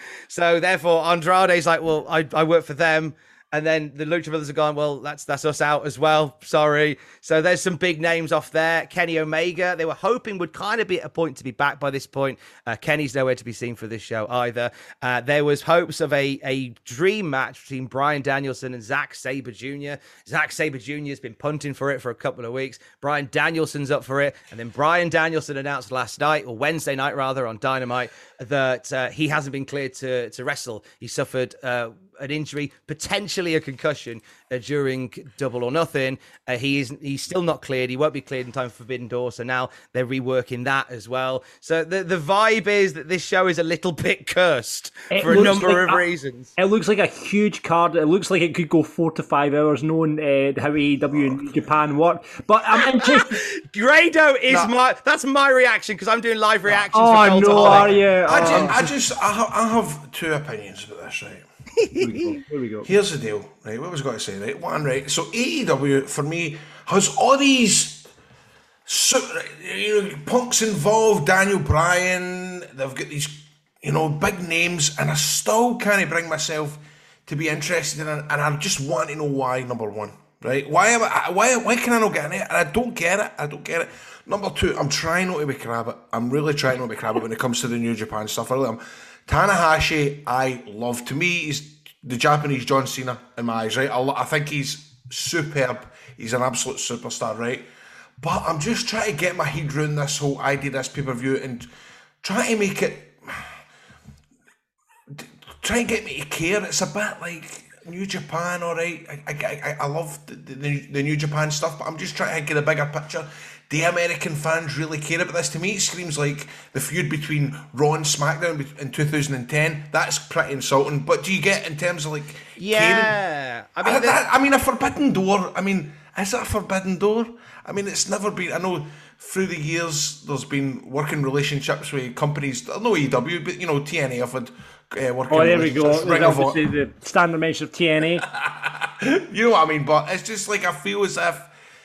So therefore, Andrade's like, well, I, I work for them. And then the Lucha Brothers are gone, well, that's that's us out as well. Sorry. So there's some big names off there. Kenny Omega, they were hoping would kind of be at a point to be back by this point. Uh, Kenny's nowhere to be seen for this show either. Uh, there was hopes of a, a dream match between Bryan Danielson and Zack Sabre Junior Zack Sabre Junior has been punting for it for a couple of weeks. Bryan Danielson's up for it. And then Bryan Danielson announced last night, or Wednesday night rather, on Dynamite, that uh, he hasn't been cleared to, to wrestle. He suffered uh, an injury, potentially a concussion uh, during Double or Nothing. Uh, he is he's still not cleared. He won't be cleared in time for Forbidden Door. So now they're reworking that as well. So the the vibe is that this show is a little bit cursed It for a looks number like of a- reasons. It looks like a huge card. It looks like it could go four to five hours, knowing uh, how A E W and Japan work. But I'm interested. Grado is No. my that's my reaction because I'm doing live reactions. Oh, for no, Cultaholic. are you? I, Oh, just, I just, I, ha- I have two opinions about this, right? Here we go. Here we go. Here's the deal, right? What was I going to say, right? One, right? So A E W for me has all these, so, you know, Punk's involved, Daniel Bryan. They've got these, you know, big names, and I still can't bring myself to be interested in it. And I just want to know why. Number one, right? Why am I? Why? Why can I not get in it? And I don't get it. I don't get it. Number two, I'm trying not to be crab it. I'm really trying not to be crab it when it comes to the New Japan stuff. I really am. Tanahashi, I love. To me, he's the Japanese John Cena in my eyes, right? I, lo- I think he's superb. He's an absolute superstar, right? But I'm just trying to get my head around this whole idea, this pay-per-view, and trying to make it, try and get me to care. It's a bit like New Japan, all right? I, I, I, I love the, the, the New Japan stuff, but I'm just trying to get a bigger picture. Do American fans really care about this? To me, it screams like the feud between Raw and SmackDown in two thousand ten. That's pretty insulting. But do you get in terms of like Yeah, I I mean, mean, the- that, I mean, a forbidden door. I mean, is it a forbidden door? I mean, it's never been. I know through the years, there's been working relationships with companies, no A E W, but, you know, T N A have had uh, working Oh, there we go. relationships. There's Ring of Honor. obviously the standard mention of T N A. You know what I mean? But it's just like, I feel as if,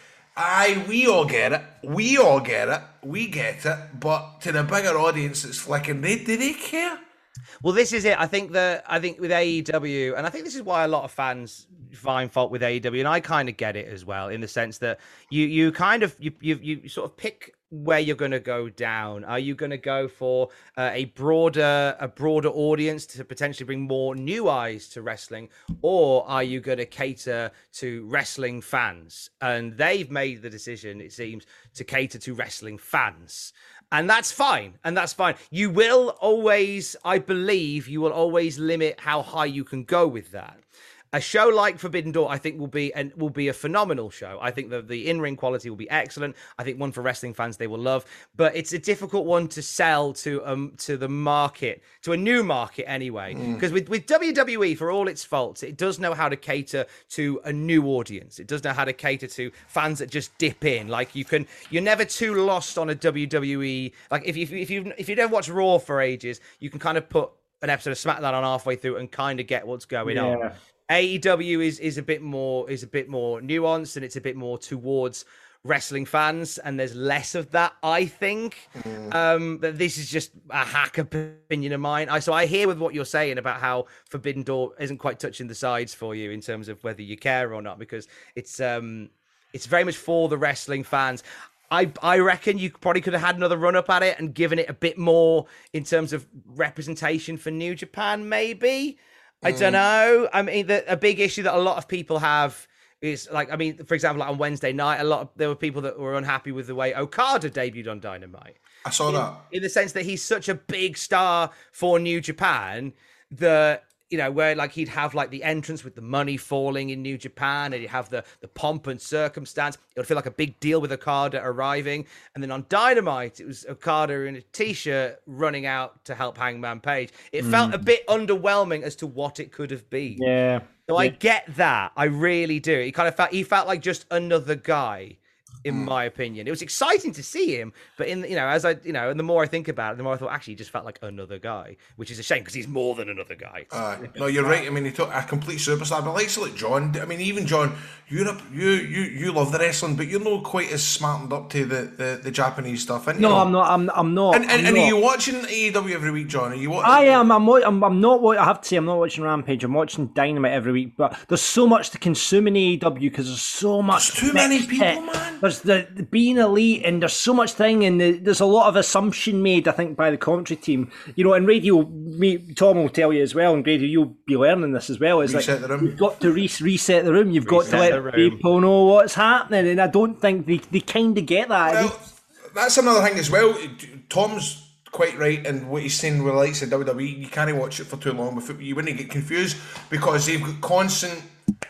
aye, we all get it. We all get it. We get it. But to the bigger audience that's flicking, they, do they care? Well, this is it. I think that I think with A E W, and I think this is why a lot of fans find fault with A E W, and I kind of get it as well, in the sense that you you kind of you you, you sort of pick where you're going to go down. Are you going to go for uh, a broader a broader audience to potentially bring more new eyes to wrestling, or are you going to cater to wrestling fans? And they've made the decision, it seems, to cater to wrestling fans. And that's fine. And that's fine. You will always, I believe, you will always limit how high you can go with that. A show like Forbidden Door, I think, will be and will be a phenomenal show. I think the, the in-ring quality will be excellent. I think one for wrestling fans they will love. But it's a difficult one to sell to um to the market, to a new market anyway. Because mm. with, with W W E, for all its faults, it does know how to cater to a new audience. It does know how to cater to fans that just dip in. Like you can, you're never too lost on a W W E. Like if you if you if you never watched Raw for ages, you can kind of put an episode of SmackDown on halfway through and kind of get what's going yeah. on. A E W is is a bit more is a bit more nuanced, and it's a bit more towards wrestling fans, and there's less of that, I think. Mm. Um, but this is just a hack opinion of mine. I so I hear with what you're saying about how Forbidden Door isn't quite touching the sides for you in terms of whether you care or not, because it's um it's very much for the wrestling fans. I I reckon you probably could have had another run up at it and given it a bit more in terms of representation for New Japan, maybe. I don't know. I mean, the, a big issue that a lot of people have is, like, I mean, for example, like on Wednesday night, a lot of there were people that were unhappy with the way Okada debuted on Dynamite. I saw in, that. In the sense that he's such a big star for New Japan that, you know, where like he'd have like the entrance with the money falling in New Japan, and he'd have the, the pomp and circumstance. It would feel like a big deal with Okada arriving. And then on Dynamite, it was Okada in a t-shirt running out to help Hangman Page. It mm. felt a bit underwhelming as to what it could have been. Yeah. So yeah. I get that. I really do. He kind of felt, he felt like just another guy, in my opinion. It was exciting to see him, but in you know, as I you know, and the more I think about it, the more I thought actually he just felt like another guy, which is a shame because he's more than another guy. Uh, no, you're right. I mean, he took a complete superstar, but like, so like John. I mean, even John, you're a, you you you love the wrestling, but you're not quite as smartened up to the, the, the Japanese stuff. And, no, you know, I'm not. I'm I'm not. And, and, I'm and not. are you watching A E W every week, John? Are you watching? I am. I'm, I'm. I'm not. I have to say, I'm not watching Rampage. I'm watching Dynamite every week. But there's so much to consume in A E W because there's so much. There's too many people, hit. man. There's the, the being elite, and there's so much thing, and the, there's a lot of assumption made, I think, by the commentary team. You know, and radio, me, Tom will tell you as well, and radio, you'll be learning this as well. It's reset like the room. You've got to re- reset the room. You've Reset got to let people know what's happening, and I don't think they, they kind of get that. Well, that's another thing as well. Tom's quite right in what he's saying with the likes of W W E. You can't watch it for too long with it. You wouldn't get confused because they've got constant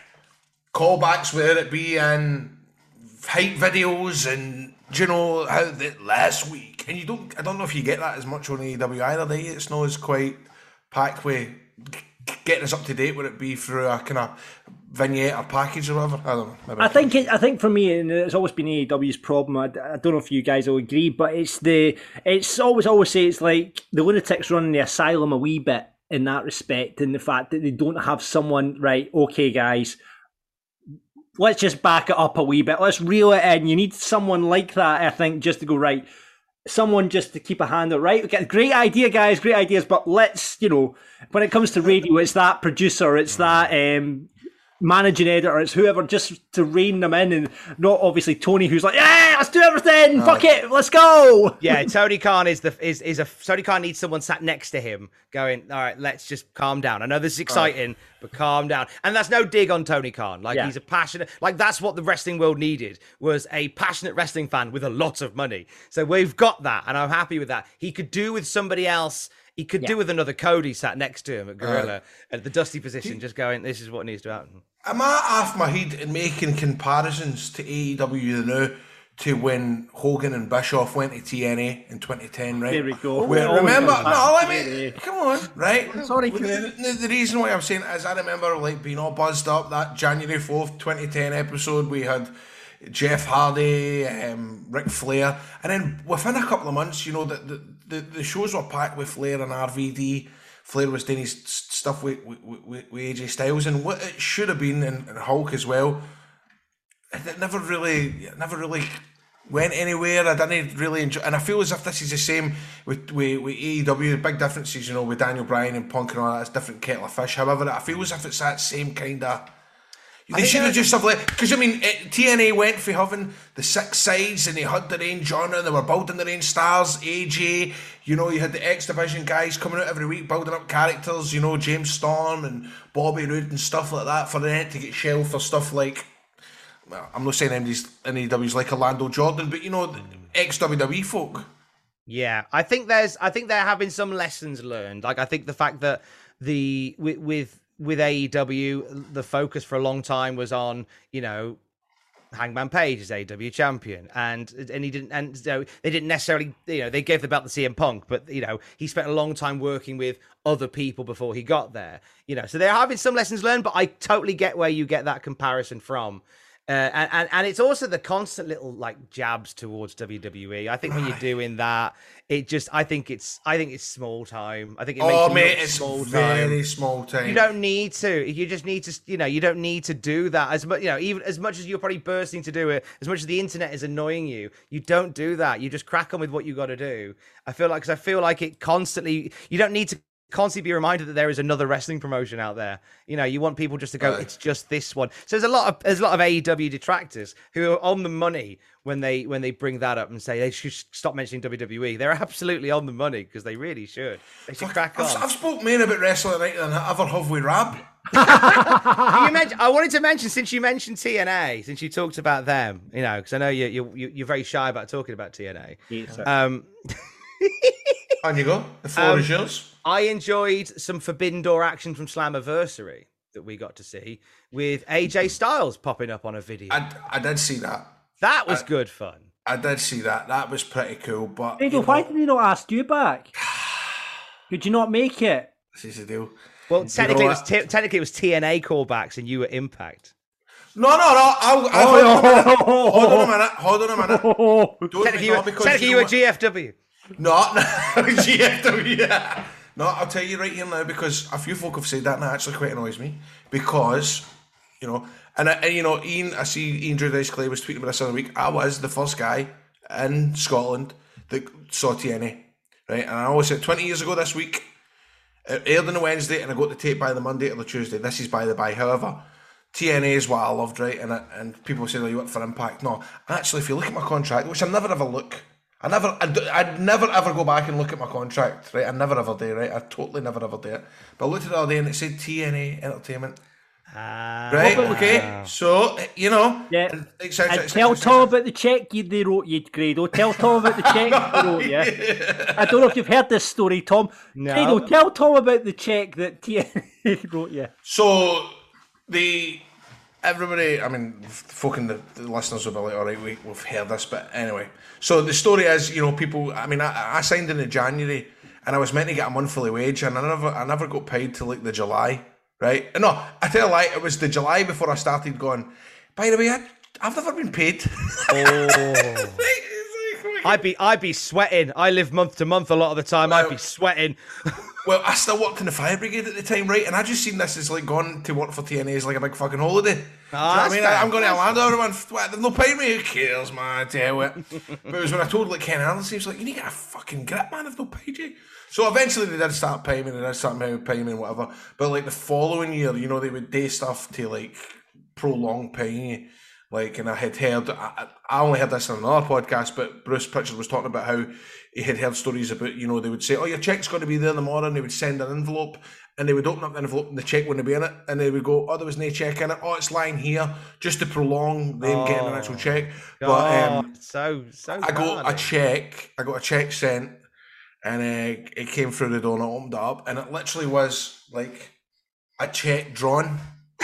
callbacks, whether it be in hype videos and, you know, how the last week. And you don't, I don't know if you get that as much on A E W either, do you? It's not as quite packed with getting us up to date, would it be through a kind of vignette or package or whatever? I don't know. Maybe I think it, I think for me, and it's always been A E W's problem. I, I don't know if you guys will agree, but it's the it's always always say it's like the lunatics running the asylum a wee bit in that respect, in the fact that they don't have someone right. Okay, guys, let's just back it up a wee bit. Let's reel it in. You need someone like that, I think, just to go right. Someone just to keep a hand on, right? Okay, great idea, guys, great ideas, but let's, you know, when it comes to radio, it's that producer, it's that um, managing editor, it's whoever, just to rein them in, and not obviously Tony, who's like, yeah, let's do everything, fuck it, let's go. Yeah, Tony Khan is the is is a Tony Khan needs someone sat next to him, going, all right, let's just calm down. I know this is exciting, right, but calm down. And that's no dig on Tony Khan. Like, yeah, he's a passionate, like that's what the wrestling world needed, was a passionate wrestling fan with a lot of money. So we've got that, and I'm happy with that. He could do with somebody else. He could yeah. do with another Cody sat next to him at Gorilla, uh, at the dusty position, he, just going, this is what needs to happen. Am I off my head in making comparisons to A E W now to when Hogan and Bischoff went to T N A in twenty ten, right? There we go. Where, remember? No, I mean, come on, right? Sorry, well, the, the, the reason why I'm saying is I remember like being all buzzed up that January fourth, twenty ten episode. We had Jeff Hardy, um, Ric Flair, and then within a couple of months, you know, the the, the, the shows were packed with Flair and R V D. Flair was doing his stuff with, with, with, with A J Styles, and what it should have been, and, and Hulk as well. It never really, it never really went anywhere. I didn't really enjoy, and I feel as if this is the same with with, with A E W. The big differences, you know, with Daniel Bryan and Punk and all that, it's different kettle of fish. However, I feel as if it's that same kind of. They should have just have let, because I mean, it, T N A went for having the six sides, and they had their own genre, and they were building their own stars. A J, you know, you had the X Division guys coming out every week, building up characters. You know, James Storm and Bobby Roode and stuff like that, for then to get shelved for stuff like. Well, I'm not saying anybody's N A E W's like Orlando Jordan, but you know, ex W W E folk. Yeah, I think there's, I think they're having some lessons learned. Like, I think the fact that the with with, with A E W, the focus for a long time was on, you know, Hangman Page as A E W champion, and and he didn't, and so they didn't necessarily, you know, they gave the belt to C M Punk, but you know, he spent a long time working with other people before he got there. You know, so they're having some lessons learned, but I totally get where you get that comparison from. Uh, and, and and it's also the constant little like jabs towards W W E. I think when you're doing that, it just I think it's I think it's small time. I think it makes Oh you mate, look it's small very time. small time. You don't need to. You just need to. You know, you don't need to do that as much. You know, even as much as you're probably bursting to do it, as much as the internet is annoying you, you don't do that. You just crack on with what you got to do. I feel like because I feel like it constantly. You don't need to constantly be reminded that there is another wrestling promotion out there. You know, you want people just to go, right. It's just this one. So there's a lot of there's a lot of A E W detractors who are on the money when they when they bring that up and say they should stop mentioning W W E. They're absolutely on the money because they really should. They should crack on. I've, I've spoke more about wrestling tonight than I ever have with Rab. you mentioned, I wanted to mention, since you mentioned T N A, since you talked about them, you know, because I know you, you, you're very shy about talking about T N A. Yes, um, On you go. The floor Um, is yours. I enjoyed some Forbidden Door action from Slammiversary that we got to see with A J Styles popping up on a video. I, I did see that. that was I- good fun. I did see that. That was pretty cool. But Hey, you know, why did he not ask you back? Could you not make it? this is the deal. Well, technically, it was what? t- technically it was T N A callbacks, and you were Impact. No, no, no. I'll, I'll, hold, on a minute. hold on a minute. Hold on a minute. Oh, Don't Technically, no, you were, because technically you you know were what? G F W. No, no, G F W. Yeah. No, I'll tell you right here now because a few folk have said that, and that actually quite annoys me because, you know, and, I, and you know, Ian, I see Ian Drudice Clay was tweeting about this other week. I was the first guy in Scotland that saw T N A, right? And I always said twenty years ago this week, it aired on the Wednesday, and I got the tape by the Monday or the Tuesday. This is by the by. However, T N A is what I loved, right? And I, and people say, "Oh, you work for Impact?" No, actually, if you look at my contract, which I never ever look. I never, I'd, I'd never ever go back and look at my contract, right? I never ever do, right? I totally never ever do it. But I looked at it the other day and it said T N A Entertainment, Ah, right? but- Okay, so you know, yeah. and et cetera, And et tell cetera, et Tom cetera. about the check you, they wrote you, Grado. Tell Tom about the check they wrote you. I don't know if you've heard this story, Tom. No. Grado, tell Tom about the check that T N A wrote you. So the everybody, I mean, folk in the, the listeners will be like, all right, we, we've heard this, but anyway. So the story is, you know, people. I mean, I, I signed in in January, and I was meant to get a monthly wage, and I never, I never got paid till like the July, right? No, I tell you a lie, it was the July before I started going. By the way, I, I've never been paid. Oh. I'd be, I'd be sweating. I live month to month a lot of the time. I'd be sweating. Well, I still worked in the fire brigade at the time, right? And I just seen this as like going to work for T N A as like a big fucking holiday. Do you know what I that's mean? fair. I, I'm going to Orlando, everyone. What, they've no paying me. Who cares, man? I tell you it. But it was when I told like Ken Anderson, he was like, "You need to get a fucking grip, man. If no paid you." So eventually they did start paying me, and they did start paying me and whatever. But like the following year, you know, they would do stuff to like prolong paying you. Like, and I had heard, I, I only heard this on another podcast, but Bruce Pritchard was talking about how he had heard stories about, you know, they would say, "Oh, your check's going to be there tomorrow," and they would send an envelope, and they would open up the envelope and the check wouldn't be in it, and they would go, "Oh, there was no check in it. Oh, it's lying here," just to prolong them getting an actual check. But Oh, um, so, so I got a gnarly. check, I got a check sent, and uh, it came through the door, and I opened it up, and it literally was like a check drawn.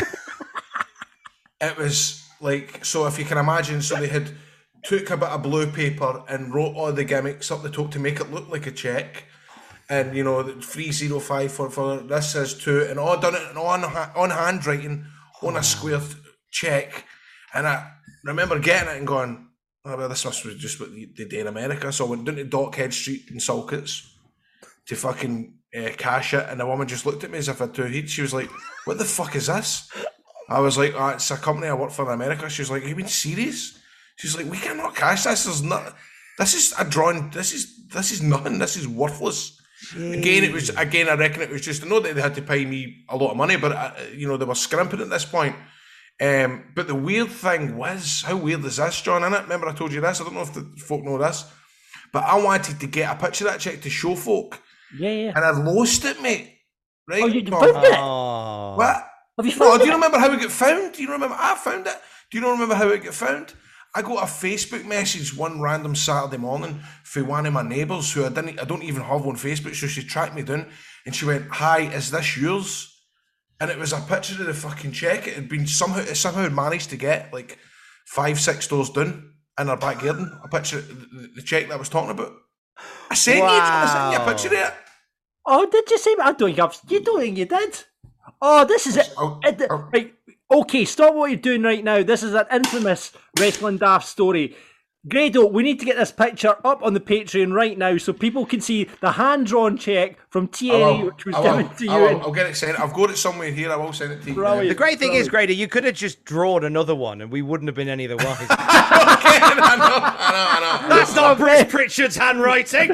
It was like, so if you can imagine, so they had took a bit of blue paper and wrote all the gimmicks up the top to make it look like a check, and you know, three zero five for for this says two, and all done it on ha- on handwriting on a square th- check, And I remember getting it and going, oh, well, this must be just what they do in America. So I went down to Dockhead Street in Salkits to fucking uh, cash it, and the woman just looked at me as if I had two heads. She was like, what the fuck is this? I was like, oh, it's a company I work for in America. She was like, are you being serious? She's like, we cannot cash this. There's not, this is a drawing, this is this is nothing, this is worthless. Jeez. Again, it was again, I reckon it was just, I know that they had to pay me a lot of money, but uh, you know, they were scrimping at this point. Um, but the weird thing was, how weird is this, John, innit? Remember I told you this? I don't know if the folk know this, but I wanted to get a picture of that check to show folk. Yeah, yeah. And I lost it, mate. Right? Oh, you found it? Oh. What? Have you found no, it? Do you remember how it got found? Do you remember? I found it. Do you not remember how it got found? I got a Facebook message one random Saturday morning from one of my neighbours who I didn't, I don't even have on Facebook, so she tracked me down and she went, hi, is this yours? And it was a picture of the fucking check. It had been somehow, it somehow managed to get like five, six doors down in her back garden, a picture of the, the check that I was talking about. I sent wow. you, I sent you a picture of it. Oh, did you say? I don't think I've, you don't think you did? Oh, this is it. I'll, it I'll, right. Okay, stop what you're doing right now. This is an infamous Wrestling Daft story. Grado, we need to get this picture up on the Patreon right now so people can see the hand-drawn check from T N A, will, which was I given will, to you. I will, in... I'll get it sent. I've got it somewhere here. I will send it to you. Brilliant. The great thing Brilliant. is, Grado, you could have just drawn another one and we wouldn't have been any the wiser. Okay, I know, I know, I know. That's not Bruce Pritchard's handwriting.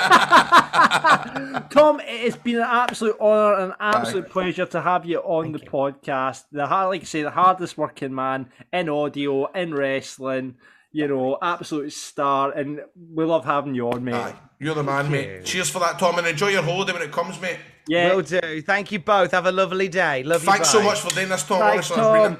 Tom, it has been an absolute honour and an absolute Aye. pleasure to have you on Thank the you. podcast. The like I say, the hardest working man in audio, in wrestling. You know, absolute star, and we love having you on, mate. Aye, you're the man, mate. Cheers for that, Tom, and enjoy your holiday when it comes, mate. Yeah, will do. Thank you both. Have a lovely day. Love Thanks you. so much for doing this, Tom. Thanks, Honestly, Tom.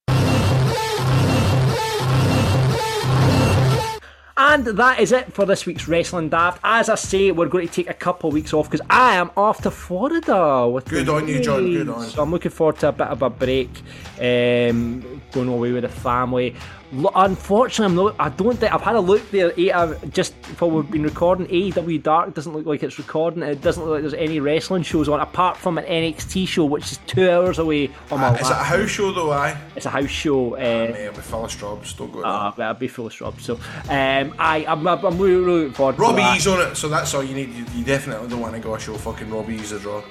And that is it for this week's Wrestling Daft. As I say, we're going to take a couple of weeks off because I am off to Florida. With Good on you, John. Good on. So I'm looking forward to a bit of a break, um, going away with the family. Unfortunately, I'm not, I don't think I've had a look there. Just while we've been recording, A E W Dark doesn't look like it's recording. It doesn't look like there's any wrestling shows on, apart from an N X T show, which is two hours away on my uh, lap. Is it a house show though? Aye, it's a house show. Uh, uh, mate, it'll be full of strobs. Don't go. Uh, I'll be full of strobs. So, um, I, I'm, I'm really, really looking forward to Robbie that. E's on it, so that's all you need. You, you definitely don't want to go a show fucking Robbie E's a draw.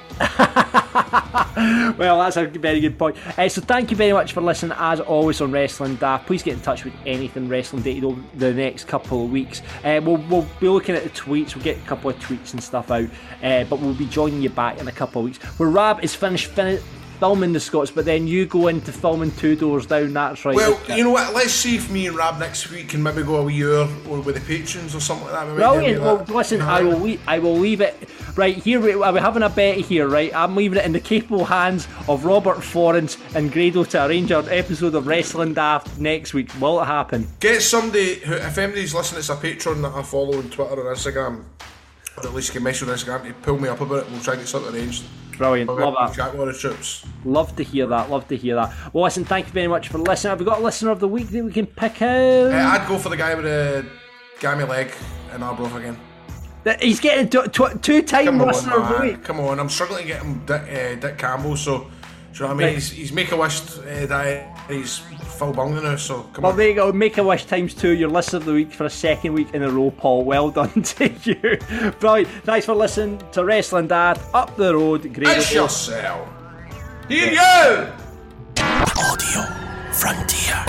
Well, that's a very good point. Uh, so thank you very much for listening, as always, on Wrestling Daft. Please get in touch with anything wrestling dated over the next couple of weeks. Uh, we'll, we'll be looking at the tweets. We'll get a couple of tweets and stuff out, uh, but we'll be joining you back in a couple of weeks where Rab is finished fin- filming the Scots, but then you go into filming Two Doors Down. That's right. Well, you know what? Let's see if me and Rab next week can maybe go a wee hour or with the patrons or something like that. Maybe Brilliant. Well, that. listen, I will leave, I will leave it right here. We, we're having a bet here, right? I'm leaving it in the capable hands of Robert Florence and Grado to arrange an episode of Wrestling Daft next week. Will it happen? Get somebody who, if anybody's listening, it's a patron that I follow on Twitter or Instagram, or at least can message on Instagram to pull me up about it. We'll try and get something arranged. Brilliant, We'll love that. Chat with the troops. Love to hear that, love to hear that. Well, listen, thank you very much for listening. Have we got a listener of the week that we can pick out? Uh, I'd go for the guy with the gammy leg in Arbroath again. That he's getting t- t- two-time Come on, listener of the man. week. Come on, I'm struggling to get him Dick, uh, Dick Campbell, so do you know what I mean? Right. He's, he's Make-A-Wish uh, diet, he's full bungling now, so come Well, on. there you go. Make a wish times two. Your listener of the week for a second week in a row, Paul. Well done to you. Brilliant. Thanks for listening to Wrestling Dad. Up the road. Great. It's yourself. Here you go! Audio Frontier.